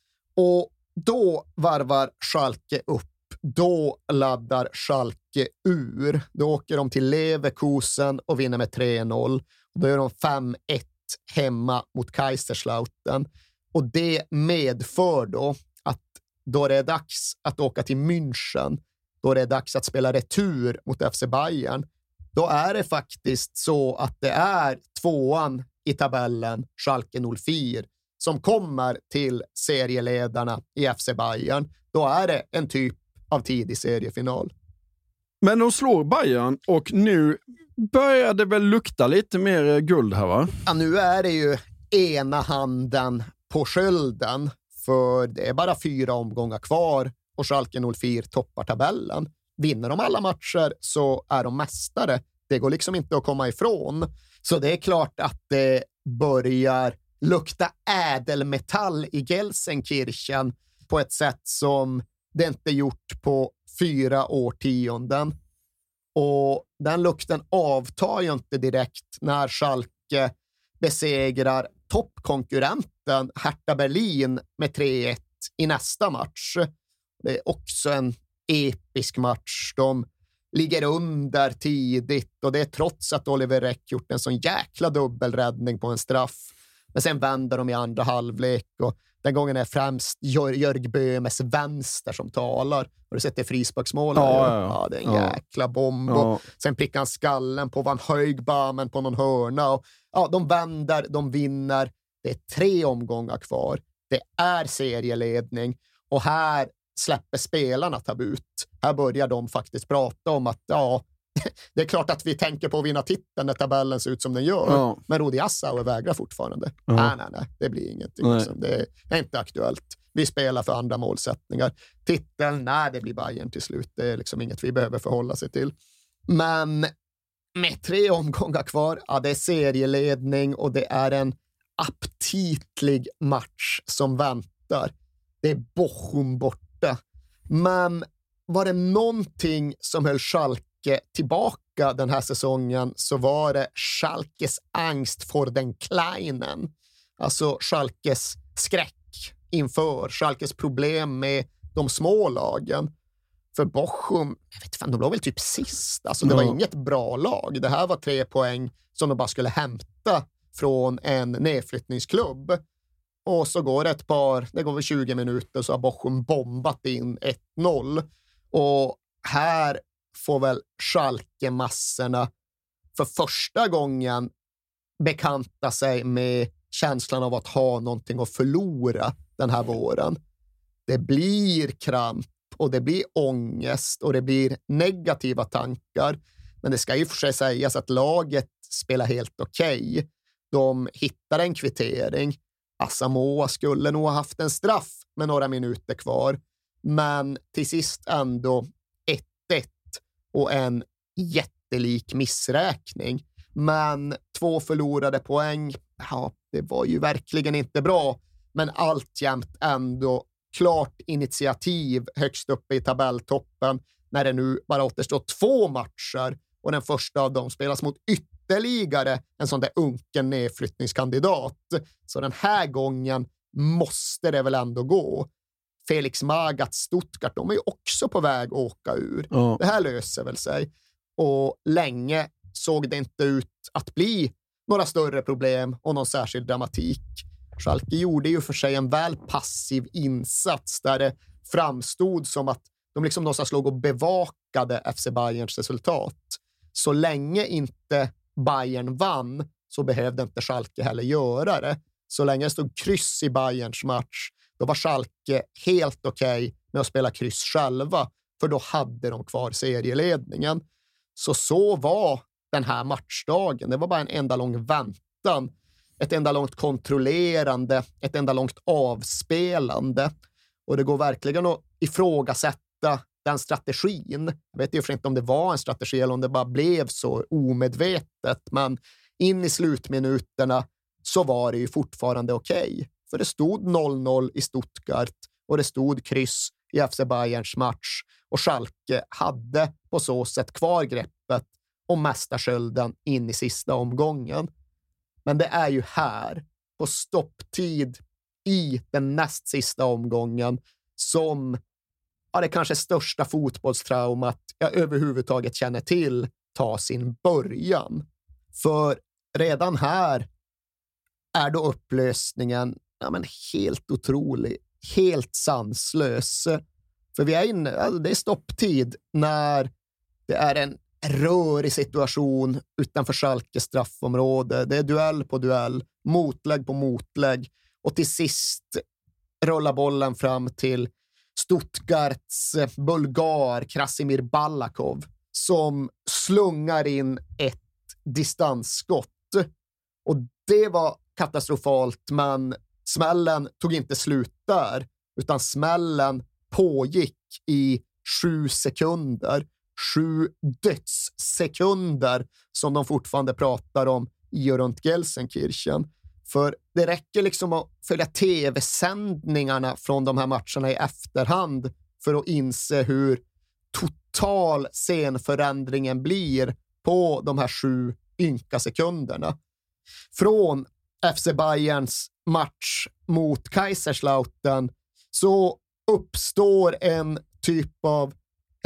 Och då varvar Schalke upp. Då laddar Schalke ur. Då åker de till Leverkusen och vinner med tre noll. Då gör de fem ett hemma mot Kaiserslautern. Och det medför då att då det är dags att åka till München, då det är dags att spela retur mot F C Bayern, då är det faktiskt så att det är tvåan i tabellen, Schalke noll fyra, som kommer till serieledarna i F C Bayern. Då är det en typ av tidig seriefinal. Men de slår Bayern och nu börjar det väl lukta lite mer guld här, va? Ja, nu är det ju ena handen på skölden, för det är bara fyra omgångar kvar och Schalke noll fyra toppar tabellen. Vinner de alla matcher så är de mästare. Det går liksom inte att komma ifrån. Så det är klart att det börjar lukta ädelmetall i Gelsenkirchen på ett sätt som det inte gjort på fyra årtionden. Och den lukten avtar ju inte direkt när Schalke besegrar toppkonkurrenten Hertha Berlin med tre ett i nästa match. Det är också en episk match. De ligger under tidigt och det är trots att Oliver Reck gjort en sån jäkla dubbelräddning på en straff. Men sen vänder de i andra halvlek och den gången är främst Jör- Jörg Böhmes vänster som talar. Har du sett det frisparksmålet? Ja, ja, ja. ja, det är en ja. jäkla bomb. Ja. Och sen prickar han skallen på Van Höjgbamen på någon hörna. Och, ja, de vänder, de vinner. Det är tre omgångar kvar. Det är serieledning. Och här släpper spelarna tabut. Här börjar de faktiskt prata om att ja, det är klart att vi tänker på att vinna titeln när tabellen ser ut som den gör. Ja. Men Rudi Assauer vägrar fortfarande. Ja. Nej, nej, nej. Det blir ingenting. Nej. Liksom. Det är inte aktuellt. Vi spelar för andra målsättningar. Titeln, nej, det blir Bayern till slut. Det är liksom inget vi behöver förhålla sig till. Men med tre omgångar kvar, ja, det är serieledning och det är en aptitlig match som väntar. Det är Bochum borta. Men var det någonting som höll Schalke tillbaka den här säsongen så var det Schalkes angst för den kleinen. Alltså Schalkes skräck inför, Schalkes problem med de små lagen. För Bochum, jag vet inte, de låg väl typ sist. Alltså det var mm. inget bra lag. Det här var tre poäng som de bara skulle hämta från en nedflyttningsklubb. Och så går det ett par, det går väl tjugo minuter så har Bochum bombat in ett noll. Och här får väl Schalke-massorna för första gången bekanta sig med känslan av att ha någonting att förlora den här våren. Det blir kramp och det blir ångest och det blir negativa tankar. Men det ska ju för sig sägas att laget spelar helt okej. Okay. De hittar en kvittering. Asamoah skulle nog ha haft en straff med några minuter kvar. Men till sist ändå ett ett och en jättelik missräkning. Men två förlorade poäng, ja, det var ju verkligen inte bra. Men alltjämt ändå klart initiativ högst uppe i tabelltoppen när det nu bara återstår två matcher och den första av dem spelas mot ytterligare en sån där unken nedflyttningskandidat. Så den här gången måste det väl ändå gå. Felix Magath Stuttgart, de är ju också på väg att åka ur. Ja. Det här löser väl sig. Och länge såg det inte ut att bli några större problem och någon särskild dramatik. Schalke gjorde ju för sig en väl passiv insats där det framstod som att de liksom någonstans låg och bevakade F C Bayerns resultat. Så länge inte Bayern vann så behövde inte Schalke heller göra det. Så länge det stod kryss i Bayerns match, då var Schalke helt okej okay med att spela kryss själva, för då hade de kvar serieledningen. Så så var den här matchdagen. Det var bara en enda lång väntan. Ett enda långt kontrollerande, ett enda långt avspelande. Och det går verkligen att ifrågasätta den strategin. Jag vet ju för inte om det var en strategi eller om det bara blev så omedvetet. Men in i slutminuterna så var det ju fortfarande okej. Okay. För det stod noll noll i Stuttgart och det stod kryss i F C Bayerns match. Och Schalke hade på så sätt kvar greppet om mästarskölden in i sista omgången. Men det är ju här, på stopptid i den näst sista omgången, som ja, det kanske största fotbollstraumat jag överhuvudtaget känner till tar sin början. För redan här är då upplösningen ja, men helt otrolig, helt sanslös. För vi är inne, alltså det är stopptid när det är en rörig situation utanför Schalkes straffområde. Det är duell på duell, motlägg på motlägg och till sist rullar bollen fram till Stuttgarts bulgar Krasimir Balakov som slungar in ett distansskott. Och det var katastrofalt, men smällen tog inte slut där, utan smällen pågick i sju sekunder. Sju dödssekunder som de fortfarande pratar om i och runt Gelsenkirchen. För det räcker liksom att följa tv-sändningarna från de här matcherna i efterhand för att inse hur total scenförändringen blir på de här sju ynka sekunderna. Från F C Bayerns match mot Kaiserslautern så uppstår en typ av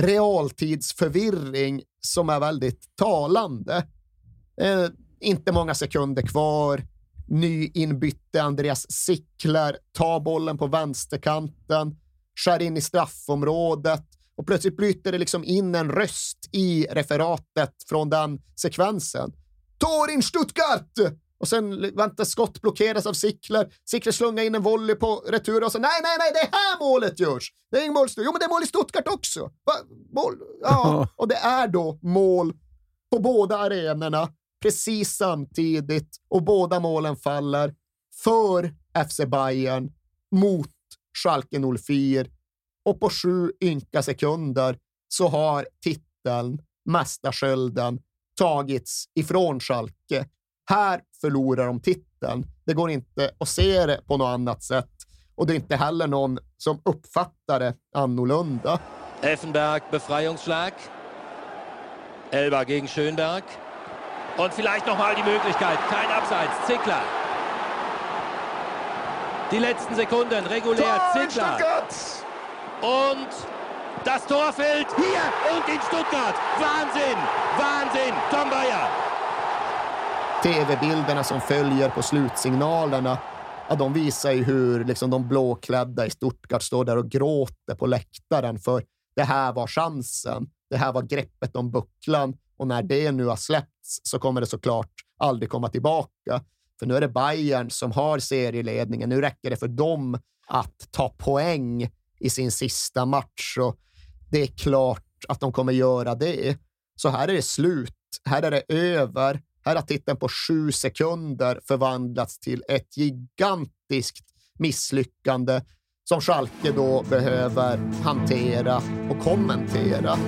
realtidsförvirring som är väldigt talande. Eh, inte många sekunder kvar. Nyinbytte Andreas Sickler tar bollen på vänsterkanten, skär in i straffområdet och plötsligt bryter det liksom in en röst i referatet från den sekvensen. Tor in Stuttgart! Och sen väntar skott blockeras av Sickler. Sickler slungar in en volley på retur och så nej, nej, nej, det är här målet görs. Det är ingen mål. Jo, men det är mål i Stuttgart också. Va? Mål? Ja, och det är då mål på båda arenorna precis samtidigt och båda målen faller för F C Bayern mot Schalke noll fyra och på sju ynka sekunder så har titeln, mästarskölden, tagits ifrån Schalke. Här förlorar de titeln. Det går inte att se det på något annat sätt. Och det är inte heller någon som uppfattar det annorlunda. Effenberg, Befreiungsschlag. Elba gegen Schönberg. Und vielleicht nochmal die Möglichkeit. Kein Abseits. Zickler. Die letzten Sekunden. Regulär. Zickler. Und das Tor fällt hier und in Stuttgart. Wahnsinn. Wahnsinn. Tom Bayer. Tv-bilderna som följer på slutsignalerna, ja, de visar ju hur liksom de blåklädda i Stuttgart står där och gråter på läktaren, för det här var chansen. Det här var greppet om bucklan, och när det nu har släppts så kommer det såklart aldrig komma tillbaka. För nu är det Bayern som har serieledningen. Nu räcker det för dem att ta poäng i sin sista match, och det är klart att de kommer göra det. Så här är det slut. Här är det över. Här har titeln på sju sekunder förvandlats till ett gigantiskt misslyckande som Schalke då behöver hantera och kommentera.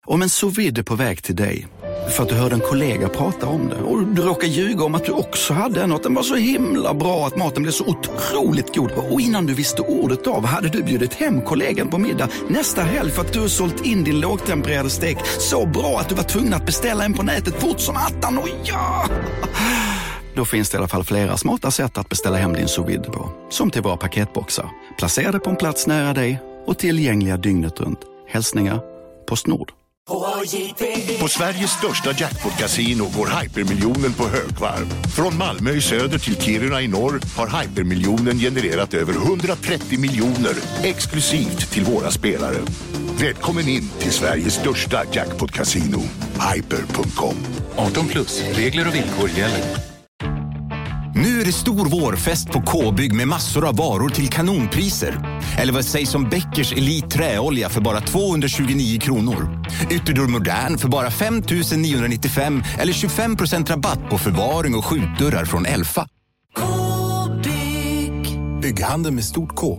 Om en sous vide är på väg till dig för att du hörde en kollega prata om det och du råkar ljuga om att du också hade en och att den var så himla bra att maten blev så otroligt god. Och innan du visste ordet av hade du bjudit hem kollegan på middag nästa helg för att du har sålt in din lågtempererade stek så bra att du var tvungen att beställa en på nätet fort som attan. Och ja! Då finns det i alla fall flera smarta sätt att beställa hem din sous vide på. Som till våra paketboxar. Placerade på en plats nära dig och tillgängliga dygnet runt. Hälsningar Postnord. På Sveriges största jackpot-casino går hypermiljonen på högvarv. Från Malmö i söder till Kiruna i norr har hypermiljonen genererat över hundratrettio miljoner exklusivt till våra spelare. Välkommen in till Sveriges största jackpot-casino, hyper punkt com. arton plus, regler och villkor gäller. Nu är det stor vårfest på K-bygg med massor av varor till kanonpriser. Eller vad sägs om Bäckers Elite träolja för bara tvåhundratjugonio kronor. Ytterdörr Modern för bara fem tusen niohundranittiofem eller tjugofem procent rabatt på förvaring och skjutdörrar från Elfa. K-bygg. Bygghandel med stort K.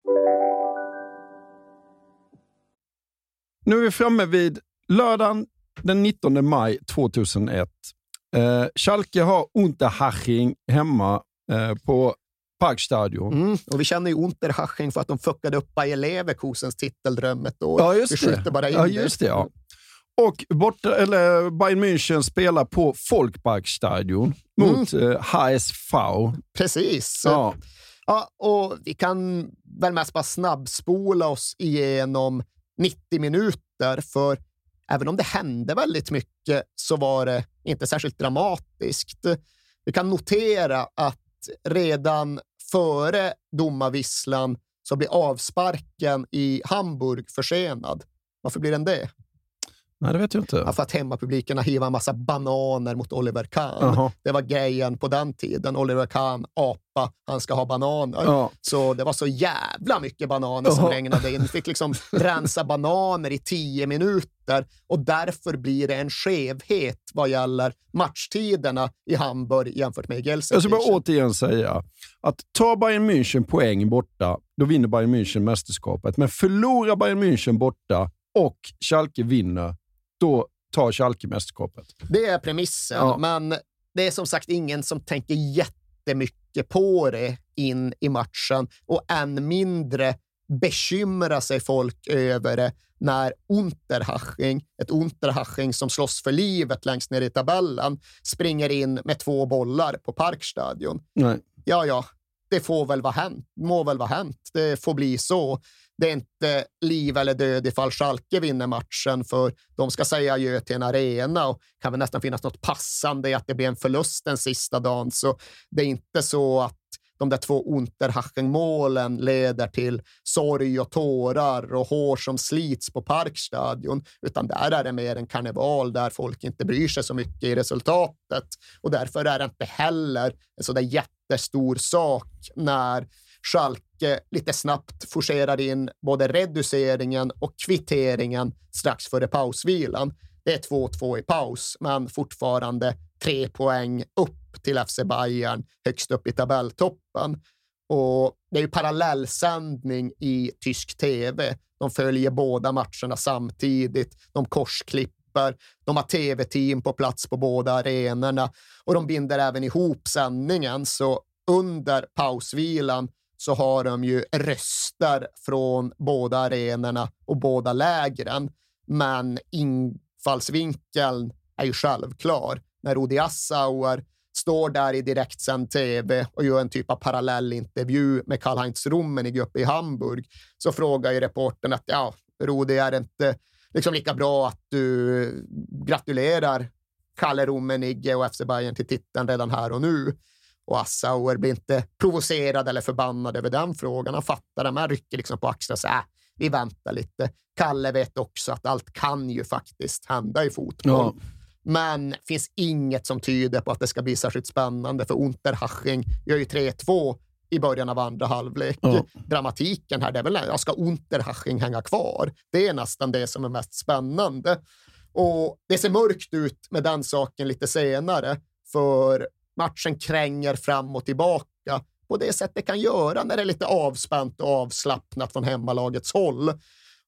Nu är vi framme vid lördagen den nittonde maj tvåtusenett. Eh, Schalke har Unterhaching hemma eh, på Parkstadion. Mm, och vi känner ju Unterhaching för att de fuckade upp Bayer Leverkusens titeldröm ett år. Ja, just vi det. skjuter bara in ja, just det. Ja. Och borta, eller Bayern München spelar på Folkparkstadion mot mm. eh, H S V. Precis. Ja. Ja, och vi kan väl mest bara snabbspola oss igenom nittio minuter, för även om det hände väldigt mycket så var det inte särskilt dramatiskt. Vi kan notera att redan före domarvisslan så blir avsparken i Hamburg försenad. Varför blir den det? Nej, det vet jag inte. Ja, för att hemmapubliken har hivat en massa bananer mot Oliver Kahn. Aha. Det var grejen på den tiden. Oliver Kahn, apa, han ska ha bananer. Ja. Så det var så jävla mycket bananer som Aha. regnade in. Fick liksom rensa bananer i tio minuter och därför blir det en skevhet vad gäller matchtiderna i Hamburg jämfört med Gelsenkirchen. Jag ska bara återigen säga att ta Bayern München poäng borta, då vinner Bayern München mästerskapet. Men förlorar Bayern München borta och Schalke vinner, då tar Schalke mästerskapet. Det är premissen, ja. Men det är som sagt ingen som tänker jättemycket på det in i matchen och än mindre bekymrar sig folk över det när Unterhaching, ett Unterhaching som slåss för livet längst ner i tabellen, springer in med två bollar på Parkstadion. Nej. Ja, ja, det får väl vara hänt. Må väl vara hänt. Det får bli så. Det är inte liv eller död ifall Schalke vinner matchen, för de ska säga adjö till en arena och kan väl nästan finnas något passande i att det blir en förlust den sista dagen. Så det är inte så att de där två Unterhaching-målen leder till sorg och tårar och hår som slits på Parkstadion, utan där är det mer en karneval där folk inte bryr sig så mycket i resultatet, och därför är det inte heller en sådär jättestor sak när Schalke lite snabbt forcerar in både reduceringen och kvitteringen strax före pausvilan. Det är två två i paus, men fortfarande tre poäng upp till F C Bayern högst upp i tabelltoppen. Och det är ju parallellsändning i tysk tv. De följer båda matcherna samtidigt. De korsklipper. De har tv-team på plats på båda arenorna. Och de binder även ihop sändningen. Så under pausvilan så har de ju röster från båda arenorna och båda lägren. Men infallsvinkeln är ju självklar. När Rudi Assauer står där i direktsänd tv och gör en typ av parallellintervju med Karl-Heinz Rummenigge uppe i Hamburg, så frågar ju reportern att ja, Rudi, är det inte liksom lika bra att du gratulerar Kalle Rummenigge och F C Bayern till titeln redan här och nu? Och Assauer blir inte provocerad eller förbannad över den frågan. Han fattar det, man rycker liksom på axlarna och säger, äh, vi väntar lite. Kalle vet också att allt kan ju faktiskt hända i fotboll. Ja. Men det finns inget som tyder på att det ska bli särskilt spännande, för Unterhaching gör ju tre två i början av andra halvlek. Ja. Dramatiken här, det är väl, jag ska Unterhaching hänga kvar? Det är nästan det som är mest spännande. Och det ser mörkt ut med den saken lite senare, för matchen kränger fram och tillbaka på det sätt det kan göra när det är lite avspänt och avslappnat från hemmalagets håll.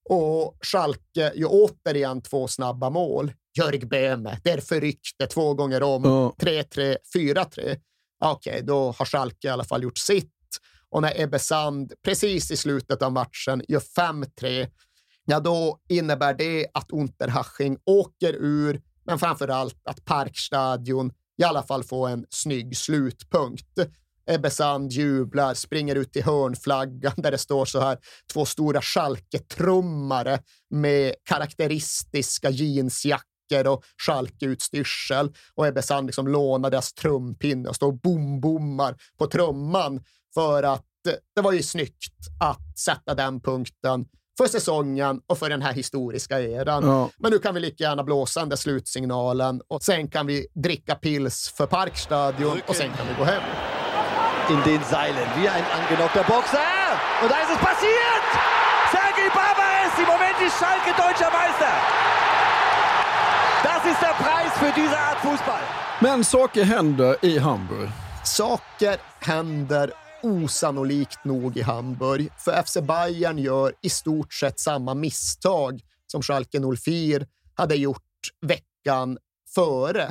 Och Schalke ju återigen två snabba mål. Jörg Böhme, det är förryckte två gånger om. Mm. tre tre, fyra tre. Okej, okay, då har Schalke i alla fall gjort sitt. Och när Ebbe Sand precis i slutet av matchen gör fem tre, ja då innebär det att Unterhaching åker ur, men framförallt att Parkstadion i alla fall får en snygg slutpunkt. Ebbe Sand jublar, springer ut i hörnflaggan där det står så här två stora Schalke-trummare med karaktäristiska jeansjackor och Schalke-utstyrsel, och Ebbe Sand liksom lånar deras trumpinne och står och bom-bommar på trumman för att det var ju snyggt att sätta den punkten för säsongen och för den här historiska eran. Ja. Men nu kan vi lika gärna blåsa den där slutsignalen och sen kan vi dricka pils för Parkstadion och sen kan vi gå hem. In den Seilen, wie ein angenockter Boxer. Und da ist es passiert! Sergej Barbares, im Moment ist Schalke deutscher Meister. Das ist der Preis für diese Art Fußball. Men saker händer i Hamburg. Saker händer osannolikt nog i Hamburg. För F C Bayern gör i stort sett samma misstag som Schalke noll fyra hade gjort veckan före.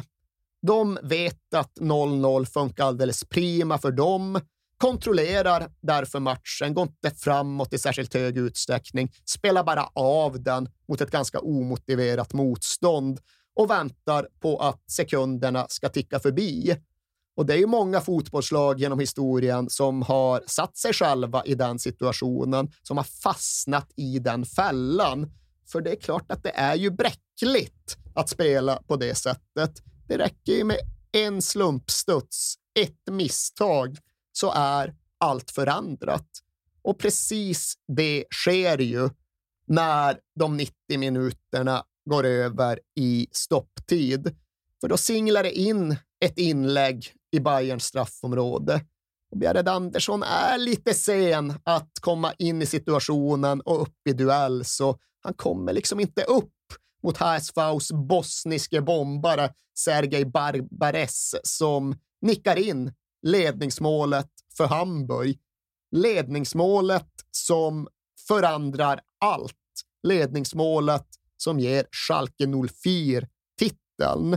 De vet att noll noll funkar alldeles prima för dem, kontrollerar därför matchen, går inte framåt i särskilt hög utsträckning, spelar bara av den mot ett ganska omotiverat motstånd och väntar på att sekunderna ska ticka förbi. Och det är ju många fotbollslag genom historien som har satt sig själva i den situationen, som har fastnat i den fällan. För det är klart att det är ju bräckligt att spela på det sättet. Det räcker ju med en slumpstuds, ett misstag, så är allt förändrat. Och precis det sker ju när de nittio minuterna går över i stopptid. För då singlar det in ett inlägg i Bayerns straffområde. Och Bjarred Andersson är lite sen att komma in i situationen och upp i duell, så han kommer liksom inte upp mot H S V:s bosniske bombare Sergej Barbares som nickar in ledningsmålet för Hamburg. Ledningsmålet som förändrar allt. Ledningsmålet som ger Schalke noll fyra titeln.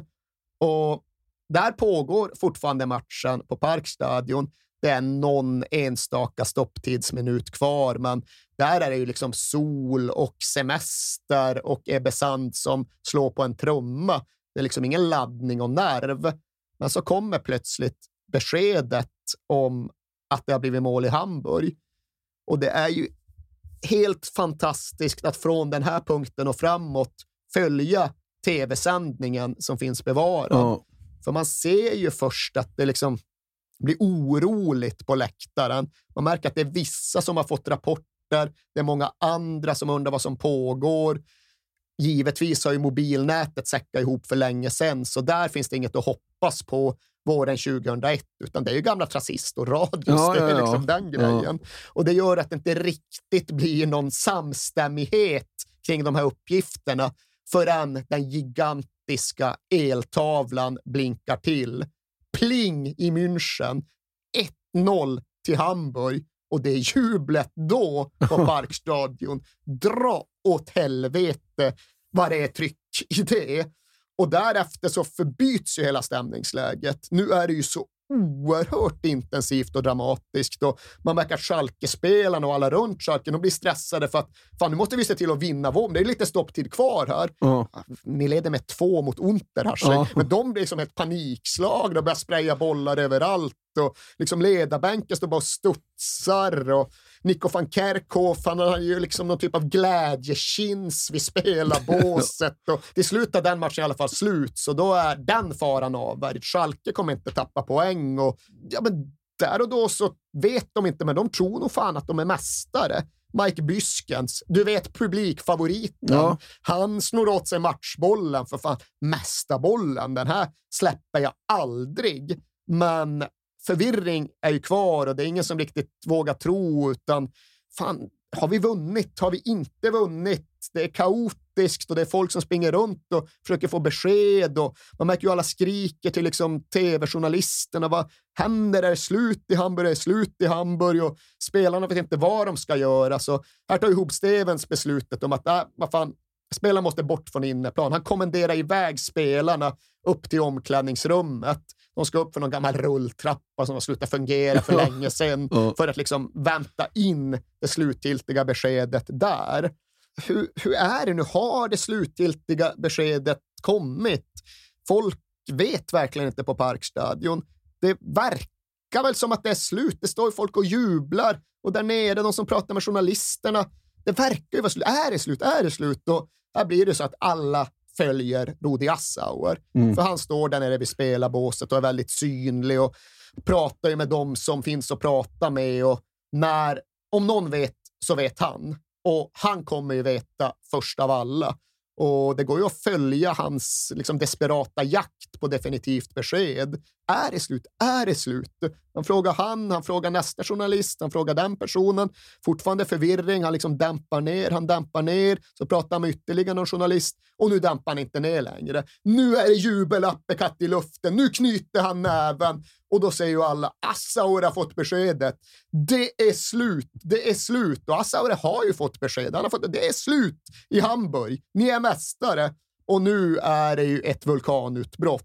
Och där pågår fortfarande matchen på Parkstadion. Det är någon enstaka stopptidsminut kvar, men där är det ju liksom sol och semester och Ebbe Sand som slår på en trumma. Det är liksom ingen laddning och nerv. Men så kommer plötsligt beskedet om att det har blivit mål i Hamburg. Och det är ju helt fantastiskt att från den här punkten och framåt följa tv-sändningen som finns bevarad. Ja. För man ser ju först att det liksom blir oroligt på läktaren. Man märker att det är vissa som har fått rapporter. Det är många andra som undrar vad som pågår. Givetvis har ju mobilnätet säckat ihop för länge sedan, så där finns det inget att hoppas på våren tjugohundraett, utan det är ju gamla Transistor radios, ja, det är ja, liksom ja. den grejen. Ja. Och det gör att det inte riktigt blir någon samstämmighet kring de här uppgifterna förrän den gigantiska eltavlan blinkar till. Pling i München, ett noll till Hamburg, och det är jublet då på Parkstadion. Dra åt helvete vad det är tryck i det. Och därefter så förbyts ju hela stämningsläget. Nu är det ju så oerhört intensivt och dramatiskt, och man märker att Schalke-spelarna och alla runt Schalke, de blir stressade för att fan, nu måste vi se till att vinna våm. Det är lite stopptid kvar här. Uh. Ni leder med två mot Unterhaching, uh. men de blir som ett panikslag och börjar spraya bollar överallt, och liksom ledarbänken står bara och studsar, och Nico van Kerkhoff, han har ju liksom någon typ av glädjekins vid spelarbåset, och till slut är den matchen i alla fall slut, så då är den faran avvärjd. Schalke kommer inte tappa poäng, och ja, men där och då så vet de inte, men de tror nog fan att de är mästare. Mike Byskens, du vet, publikfavoriten, ja. Han snor åt sig matchbollen, för fan, mästarbollen, den här släpper jag aldrig. Men förvirring är ju kvar, och det är ingen som riktigt vågar tro, utan fan, har vi vunnit? Har vi inte vunnit? Det är kaotiskt och det är folk som springer runt och försöker få besked och man märker ju alla skriker till liksom tv-journalisterna. Vad händer? Är det slut i Hamburg? Är det slut i Hamburg? Och spelarna vet inte vad de ska göra. Så här tar ju Hub Stevens beslutet om att äh, vad fan, spelarna måste bort från inneplan. Han kommenderar iväg spelarna upp till omklädningsrummet. De ska upp för någon gammal rulltrappa som har slutat fungera för länge sedan för att liksom vänta in det slutgiltiga beskedet där. Hur, hur är det nu? Har det slutgiltiga beskedet kommit? Folk vet verkligen inte på Parkstadion. Det verkar väl som att det är slut. Det står folk och jublar och där nere, de som pratar med journalisterna, det verkar ju vara slut. Är det slut? Är det slut? Och här blir det så att alla följer Rudi Assauer. Mm. För han står där nere vid spelarbåset och är väldigt synlig och pratar ju med dem som finns att prata med. Och när, om någon vet så vet han. Och han kommer ju veta först av alla. Och det går ju att följa hans liksom, desperata jakt på definitivt besked. Är det slut? Är det slut? Han frågar han, han frågar nästa journalist, han frågar den personen. Fortfarande förvirring, han liksom dämpar ner, han dämpar ner. Så pratar han med ytterligare någon journalist. Och nu dämpar han inte ner längre. Nu är det jubelappekatt i luften. Nu knyter han näven. Och då säger ju alla, Assauer har fått beskedet. Det är slut, det är slut. Och Assauer har ju fått besked. Han har fått, det är slut i Hamburg. Ni är mästare. Och nu är det ju ett vulkanutbrott.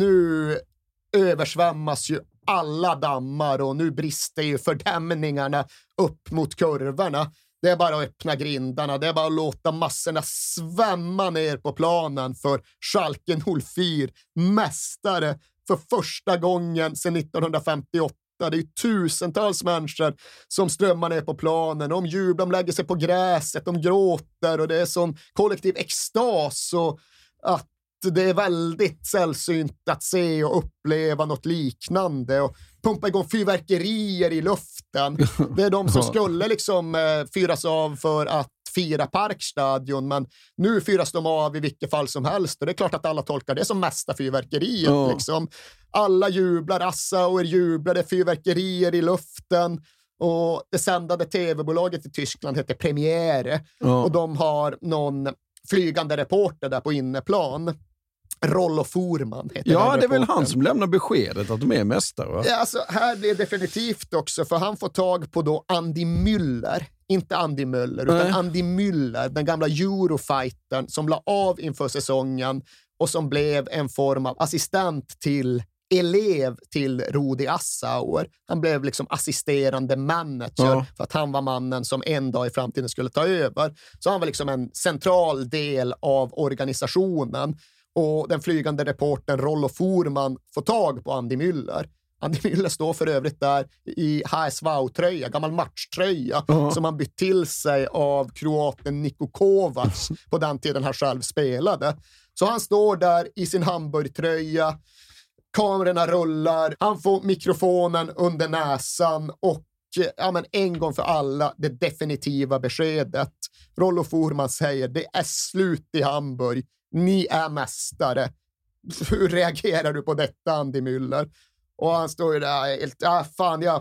Nu översvämmas ju alla dammar och nu brister ju fördämningarna upp mot kurvorna. Det är bara att öppna grindarna. Det är bara att låta massorna svämma ner på planen för Schalke noll fyra, mästare för första gången sedan nittonhundrafemtioåtta. Det är ju tusentals människor som strömmar ner på planen. De jublar, de lägger sig på gräset, de gråter och det är sån kollektiv extas och att det är väldigt sällsynt att se och uppleva något liknande och pumpa igång fyrverkerier i luften. Det är de som skulle liksom eh, fyras av för att fira Parkstadion, men nu fyras de av i vilket fall som helst och det är klart att alla tolkar det som mesta fyrverkeriet. Oh. Liksom. Alla jublar, Assauer jublar, det är fyrverkerier i luften och det sändande tv-bolaget i Tyskland heter Premiere oh. och de har någon flygande reporter där på inneplan. Rollo Forman heter Ja, det är väl han som lämnar beskedet att de är mästare, va? Ja, alltså, här är det definitivt också, för han får tag på då Andy Müller. Inte Andy Möller, utan Nej. Andy Müller, den gamla Eurofightern som la av inför säsongen och som blev en form av assistent till elev till Rudi Assauer. Han blev liksom assisterande manager ja. för att han var mannen som en dag i framtiden skulle ta över. Så han var liksom en central del av organisationen. Och den flygande reportern Rollo Forman får tag på Andy Müller. Andy Müller står för övrigt där i H S V-tröja, gammal matchtröja uh-huh. som han bytt till sig av kroaten Niko Kovac på den tiden han själv spelade. Så han står där i sin Hamburg-tröja, kamerorna rullar, han får mikrofonen under näsan och ja, men en gång för alla det definitiva beskedet. Rollo Forman säger, det är slut i Hamburg. Ni är mästare. Hur reagerar du på detta, Andy Müller? Och han står ju där helt, ah, fan, jag,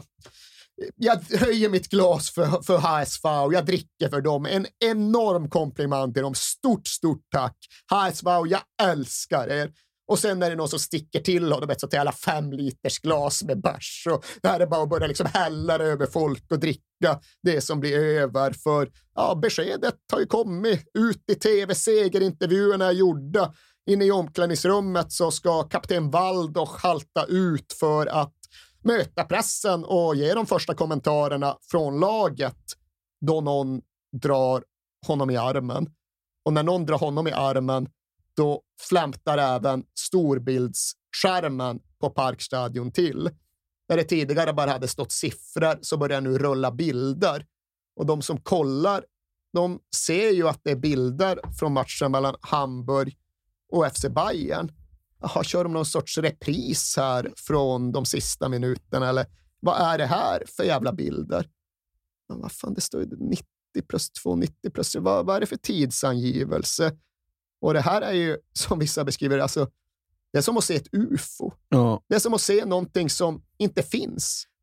jag höjer mitt glas för, för H S V och jag dricker för dem. En enorm komplimang till dem. Stort, stort tack. H S V, jag älskar er. Och sen är det någon som sticker till och de vet så till alla fem liters glas med bärs. Och det här är bara att börja liksom hälla över folk och dricka det som blir över. För ja, beskedet har ju kommit ut i tv-segerintervjuerna är gjorda. Inne i omklädningsrummet så ska kapten Waldorf halta ut för att möta pressen och ge de första kommentarerna från laget då någon drar honom i armen. Och när någon drar honom i armen då flämtar även storbildsskärmen på Parkstadion till. Där det tidigare bara hade stått siffror så börjar nu rulla bilder. Och de som kollar, de ser ju att det är bilder från matchen mellan Hamburg och F C Bayern. Jaha, kör de någon sorts repris här från de sista minuterna? Eller vad är det här för jävla bilder? Men vad fan, det står ju nittio plus två, nittio plus tre. Vad, vad är det för tidsangivelse? Och det här är ju, som vissa beskriver, alltså, det är som att se ett U F O. Ja. Det är som att se någonting som inte finns.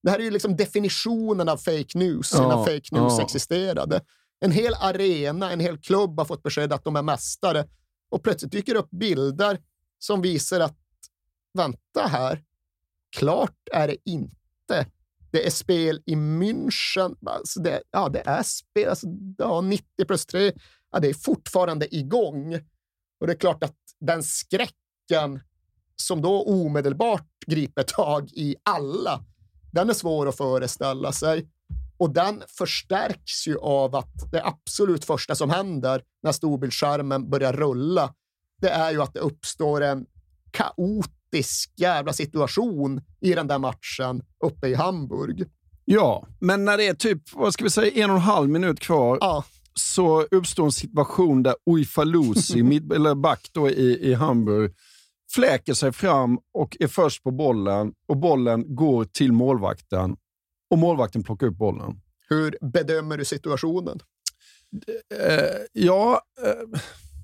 Det här är ju liksom definitionen av fake news innan ja, fake news ja. existerade. En hel arena, en hel klubb har fått besked att de är mästare och plötsligt dyker upp bilder som visar att vänta här, klart är det inte. Det är spel i München. Alltså det, ja, det är spel. Alltså, ja, nittio plus tre. Ja, det är fortfarande igång. Och det är klart att den skräcken som då omedelbart griper tag i alla, den är svår att föreställa sig. Och den förstärks ju av att det absolut första som händer när storbildsskärmen börjar rulla, det är ju att det uppstår en kaotisk jävla situation i den där matchen uppe i Hamburg. Ja, men när det är typ, vad ska vi säga, en och en halv minut kvar, ja. så uppstår en situation där Uifalusi, mitt, eller back då i, i Hamburg, fläker sig fram och är först på bollen och bollen går till målvakten och målvakten plockar upp bollen. Hur bedömer du situationen? Uh, ja, uh,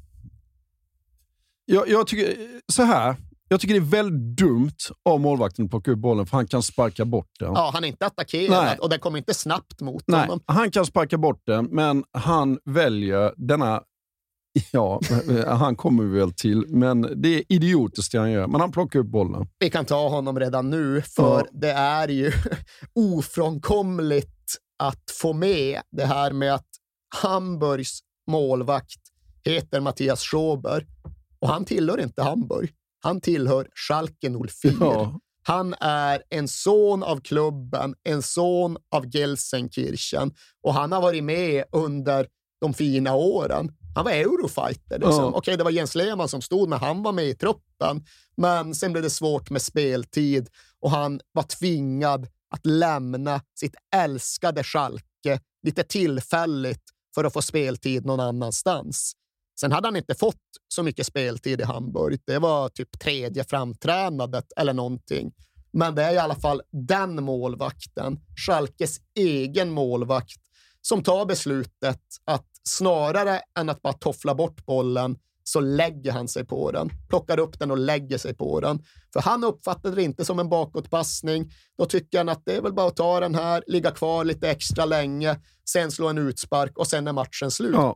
jag, jag tycker så här. Jag tycker det är väldigt dumt av målvakten att plocka upp bollen för han kan sparka bort den. Ja, han är inte attackerad. Nej. Och den kommer inte snabbt mot Nej, honom. Han kan sparka bort den, men han väljer denna, ja, han kommer väl till, men det är idiotiskt det han gör. Men han plockar upp bollen. Vi kan ta honom redan nu, för ja. det är ju ofrånkomligt att få med det här med att Hamburgs målvakt heter Mattias Schober och han tillhör inte Hamburg. Han tillhör Schalke noll fyra. Ja. Han är en son av klubben, en son av Gelsenkirchen och han har varit med under de fina åren. Han var Eurofighter. Liksom. Ja. Okej, det var Jens Lehmann som stod, men han var med i truppen. Men sen blev det svårt med speltid och han var tvingad att lämna sitt älskade Schalke lite tillfälligt för att få speltid någon annanstans. Sen hade han inte fått så mycket speltid i Hamburg. Det var typ tredje framtränandet eller någonting. Men det är i alla fall den målvakten, Schalkes egen målvakt, som tar beslutet att snarare än att bara toffla bort bollen så lägger han sig på den. Plockar upp den och lägger sig på den. För han uppfattade det inte som en bakåtpassning. Då tycker han att det är väl bara att ta den här, ligga kvar lite extra länge, sen slå en utspark och sen är matchen slut. Ja.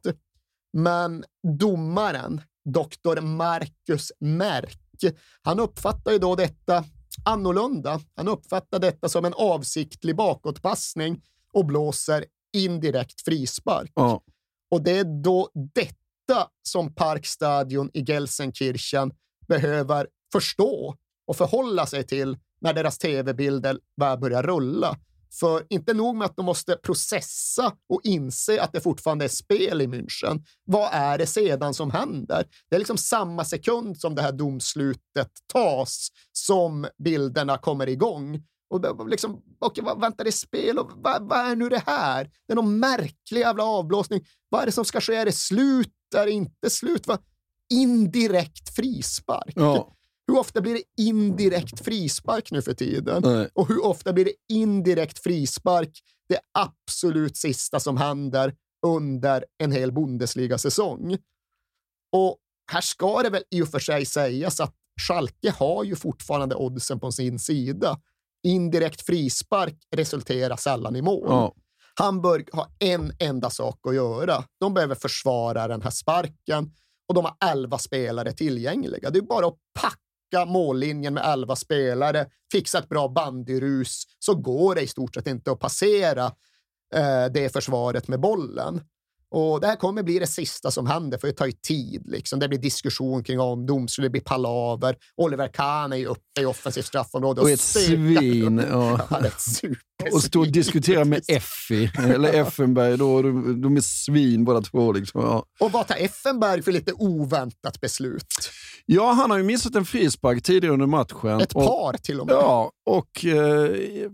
Men domaren, doktor Marcus Merck, han uppfattar ju då detta annorlunda. Han uppfattar detta som en avsiktlig bakåtpassning och blåser indirekt frispark. Ja. Och det är då detta som Parkstadion i Gelsenkirchen behöver förstå och förhålla sig till när deras tv-bilder börjar rulla. För inte nog med att de måste processa och inse att det fortfarande är spel i München. Vad är det sedan som händer? Det är liksom samma sekund som det här domslutet tas som bilderna kommer igång. Och liksom, okej, vad, vänta, det är spel och vad, vad är nu det här? Det är någon märklig jävla avblåsning. Vad är det som ska ske? Är det slut? Är det inte slut? Vad? Indirekt frispark. Ja. Hur ofta blir det indirekt frispark nu för tiden? Nej. Och hur ofta blir det indirekt frispark det absolut sista som händer under en hel Bundesliga-säsong? Och här ska det väl i och för sig sägas att Schalke har ju fortfarande oddsen på sin sida. Indirekt frispark resulterar sällan i mål. Ja. Hamburg har en enda sak att göra. De behöver försvara den här sparken och de har elva spelare tillgängliga. Det är bara att packa mållinjen med elva spelare, fixa ett bra bandyrus, så går det i stort sett inte att passera eh, det försvaret med bollen. Och det här kommer bli det sista som händer, för det tar ju tid. Liksom. Det blir diskussion kring om domslut, det blir palaver. Oliver Kahn är ju uppe i offensivt straffområde. Och, och ett svin. Ja. Ja, ett super och stå och diskutera med Effi, eller Effenberg. Då, de, de är svin båda två. Liksom. Ja. Och vad tar Effenberg för lite oväntat beslut? Ja, han har ju missat en frispark tidigare under matchen. Ett par och, till och med. Ja, och... Eh,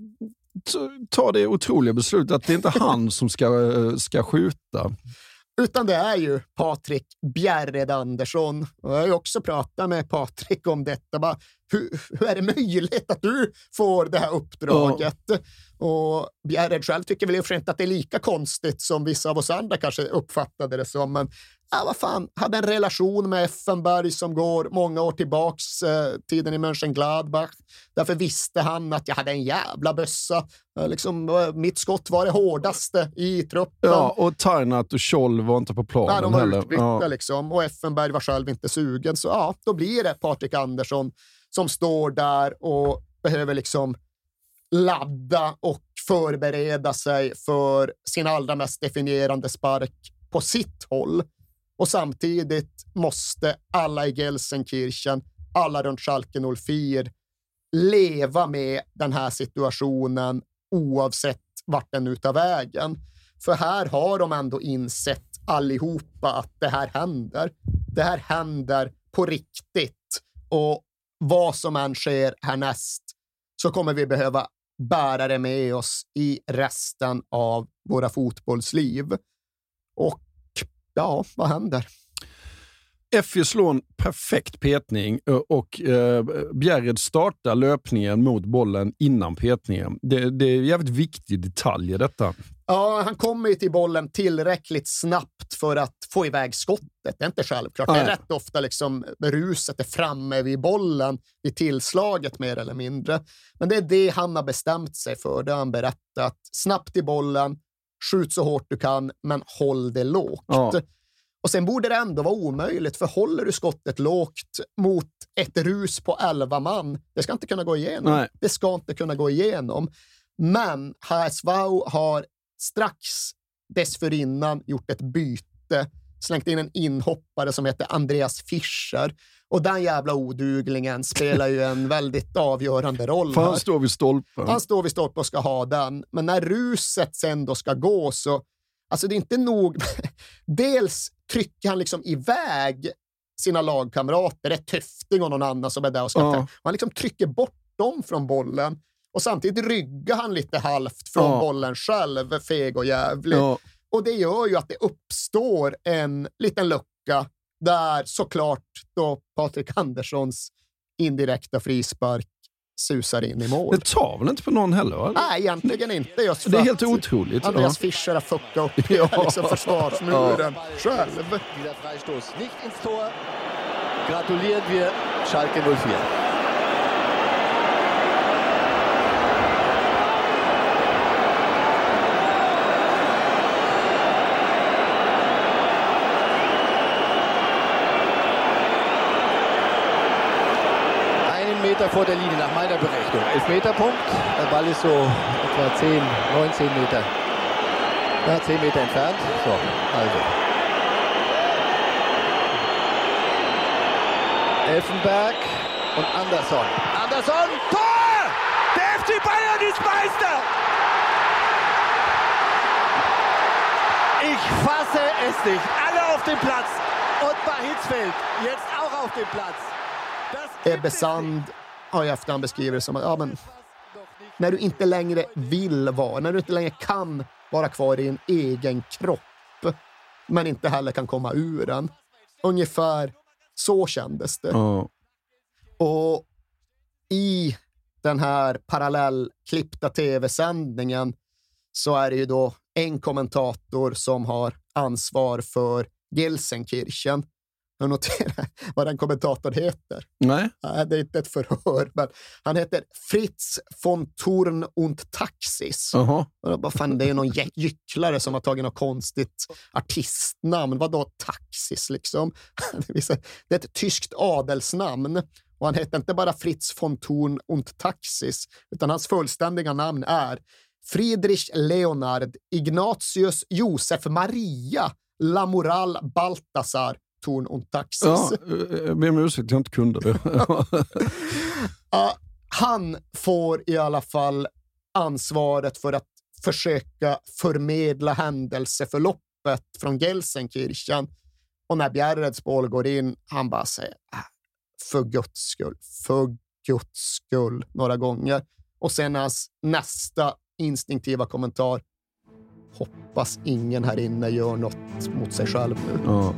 ta det otroliga beslutet att det inte är han som ska, ska skjuta. Utan det är ju Patrik Bjerred Andersson. Och jag har ju också pratat med Patrik om detta. Bara, hur, hur är det möjligt att du får det här uppdraget? Ja. Och Bjerred själv tycker väl i och för sig inte att det är lika konstigt som vissa av oss andra kanske uppfattade det som. Men ja, vad fan, hade en relation med Effenberg som går många år tillbaks, eh, tiden i Mönchengladbach. Därför visste han att jag hade en jävla bössa. Eh, liksom, eh, mitt skott var det hårdaste i truppen. Ja, och Tarnat och Scholl var inte på planen Nej, de var heller. utbytta Ja. liksom. Och Effenberg var själv inte sugen. Så ja, då blir det Patrik Andersson som står där och behöver liksom ladda och förbereda sig för sin allra mest definierande spark på sitt håll. Och samtidigt måste alla i Gelsenkirchen, alla runt Schalke noll fyra leva med den här situationen oavsett vart den utav vägen. För här har de ändå insett allihopa att det här händer. Det här händer på riktigt. Och vad som än sker härnäst så kommer vi behöva bära det med oss i resten av våra fotbollsliv. Och ja, vad händer? F J slår en perfekt petning och eh, Bjärred startar löpningen mot bollen innan petningen. Det, det är en jävligt viktig detalj i detta. Ja, han kommer ju till bollen tillräckligt snabbt för att få iväg skottet. Det är inte självklart. Nej. Det är rätt ofta liksom ruset är framme vid bollen vid tillslaget mer eller mindre. Men det är det han har bestämt sig för. Det har han berättat. Snabbt till bollen, skjut så hårt du kan, men håll det lågt. Ja. Och sen borde det ändå vara omöjligt, för håller du skottet lågt mot ett rus på elva man, det ska inte kunna gå igenom. Nej. Det ska inte kunna gå igenom. Men H S V har strax dessförinnan gjort ett byte, slängt in en inhoppare som heter Andreas Fischer. Och den jävla oduglingen spelar ju en väldigt avgörande roll. För här. Han står vid stolpen. Han står vid stolpen och ska ha den. Men när ruset sen då ska gå så... Alltså det är inte nog... Dels trycker han liksom iväg sina lagkamrater. Det är Töfting och någon annan som är där och ska ta. Han liksom trycker bort dem från bollen. Och samtidigt ryggar han lite halvt från ja. bollen själv, feg och jävlig. Ja. Och det gör ju att det uppstår en liten lucka där såklart då Patrik Anderssons indirekta frispark susar in i mål. Det tar väl inte på någon heller, va? Nej, egentligen inte. Just för det är helt otroligt. Andreas ja. Fischer har fuckat upp ja. liksom försvarsmuren ja. själv. Dieser Freistoß nicht ins Tor. Gratulieren wir Schalke noll fyra. Meter vor der Linie nach meiner Berechnung. Elfmeterpunkt. Der Ball ist so etwa zehn, neunzehn Meter. Ja, zehn Meter entfernt. So, also. Elfenberg und Andersson. Andersson, Tor! Der F C Bayern ist Meister! Ich fasse es nicht. Alle auf dem Platz. Und bei Hitzfeld jetzt auch auf dem Platz. Ebbe Sand har ju efterhand beskrivit det som att ja, men, när du inte längre vill vara, när du inte längre kan vara kvar i din egen kropp, men inte heller kan komma ur den. Ungefär så kändes det. Mm. Och i den här parallellklippta tv-sändningen så är det ju då en kommentator som har ansvar för Gelsenkirchen. Jag noterar vad den kommentatorn heter. Nej. Nej, det är inte ett förhör, men han heter Fritz von Thurn und Taxis. Uh-huh. Vad fan, det är någon gycklare som har tagit något konstigt artistnamn. Vad då Taxis liksom? Det är ett tyskt adelsnamn. Och han heter inte bara Fritz von Thurn und Taxis, utan hans fullständiga namn är Friedrich Leonard Ignatius Josef Maria Lamoral Baltasar Thurn und Taxis. Ja, jag ber om ursäkt att jag inte kunde det. uh, han får i alla fall ansvaret för att försöka förmedla händelseförloppet från Gelsenkirchen. Och när Bjärreds boll går in, han bara säger äh, för guds skull, för guds skull några gånger. Och sen hans nästa instinktiva kommentar: hoppas ingen här inne gör något mot sig själv nu. Ja.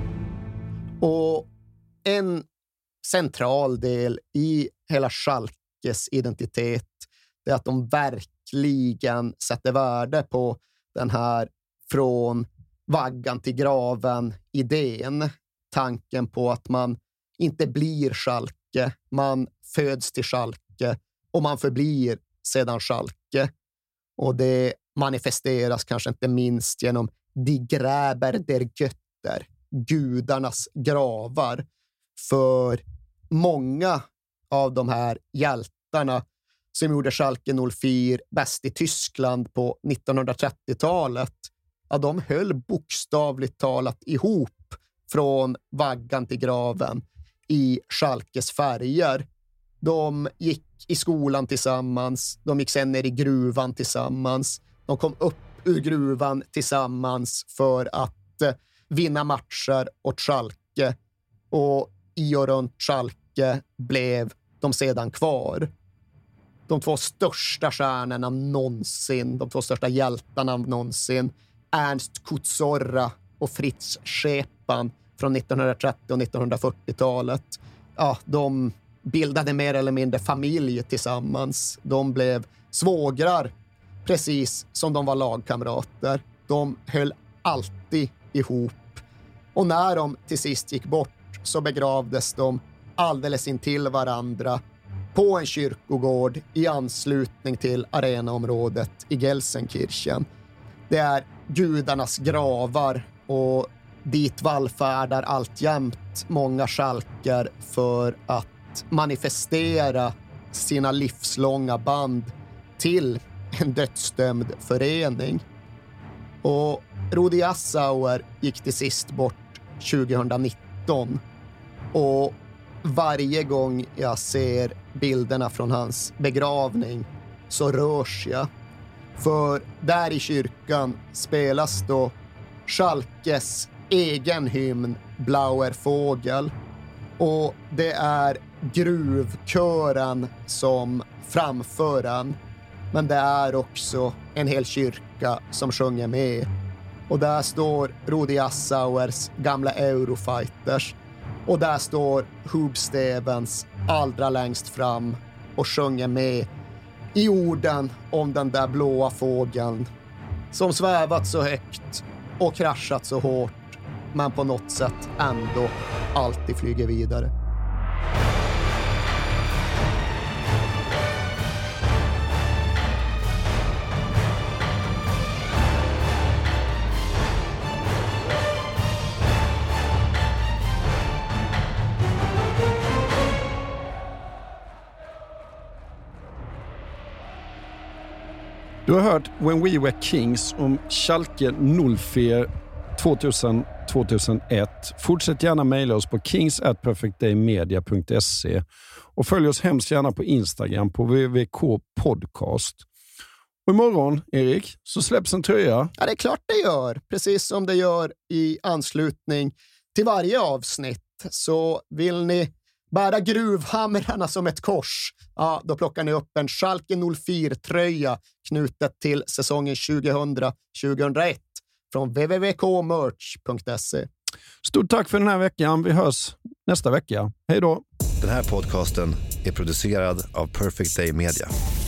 Och en central del i hela Schalke Schalkes identitet. Det är att de verkligen sätter värde på den här från vaggan till graven idén. Tanken på att man inte blir Schalke, man föds till Schalke och man förblir sedan Schalke. Och det manifesteras kanske inte minst genom Die Gräber der Götter, gudarnas gravar. För många av de här hjältarna som gjorde Schalke noll fyra bäst i Tyskland på nittonhundratrettiotalet, ja, de höll bokstavligt talat ihop från vaggan till graven i Schalkes färger. De gick i skolan tillsammans, de gick sen ner i gruvan tillsammans, de kom upp ur gruvan tillsammans för att eh, vinna matcher åt Schalke, och i och runt Schalke blev de sedan kvar. De två största stjärnorna någonsin, de två största hjältarna någonsin, Ernst Kutzorra och Fritz Schepan från nittonhundratrettio- och nittonhundrafyrtiotalet. Ja, de bildade mer eller mindre familj tillsammans. De blev svågrar precis som de var lagkamrater. De höll alltid ihop. Och när de till sist gick bort så begravdes de alldeles intill varandra på en kyrkogård i anslutning till arenaområdet i Gelsenkirchen. Det är gudarnas gravar, och dit vallfärdar alltjämt många Schalker för att manifestera sina livslånga band till en dödsdömd förening. Och Rudi Assauer gick till sist bort tjugonitton, och varje gång jag ser bilderna från hans begravning så rörs jag. För där i kyrkan spelas då Schalkes egen hymn Blauer Vogel, och det är gruvkören som framför den, men det är också en hel kyrka som sjunger med. Och där står Rudi Assauers gamla Eurofighters, och där står Hub Stevens allra längst fram och sjunger med i orden om den där blåa fågeln som svävat så högt och kraschat så hårt, men på något sätt ändå alltid flyger vidare. Du har hört When We Were Kings om Schalke noll fyra tvåtusen till tvåtusenett. Fortsätt gärna mejla oss på kings at perfect day media punkt se och följ oss hemskt gärna på Instagram på w w k podcast. Och imorgon, Erik, så släpps en tröja. Ja, det är klart det gör. Precis som det gör i anslutning till varje avsnitt. Så vill ni bära gruvhamrarna som ett kors, ja, då plockar ni upp en Schalke noll fyra-tröja knutet till säsongen tjugohundra tjugohundraett från w w w punkt k merch punkt se. Stort tack för den här veckan. Vi hörs nästa vecka. Hej då! Den här podcasten är producerad av Perfect Day Media.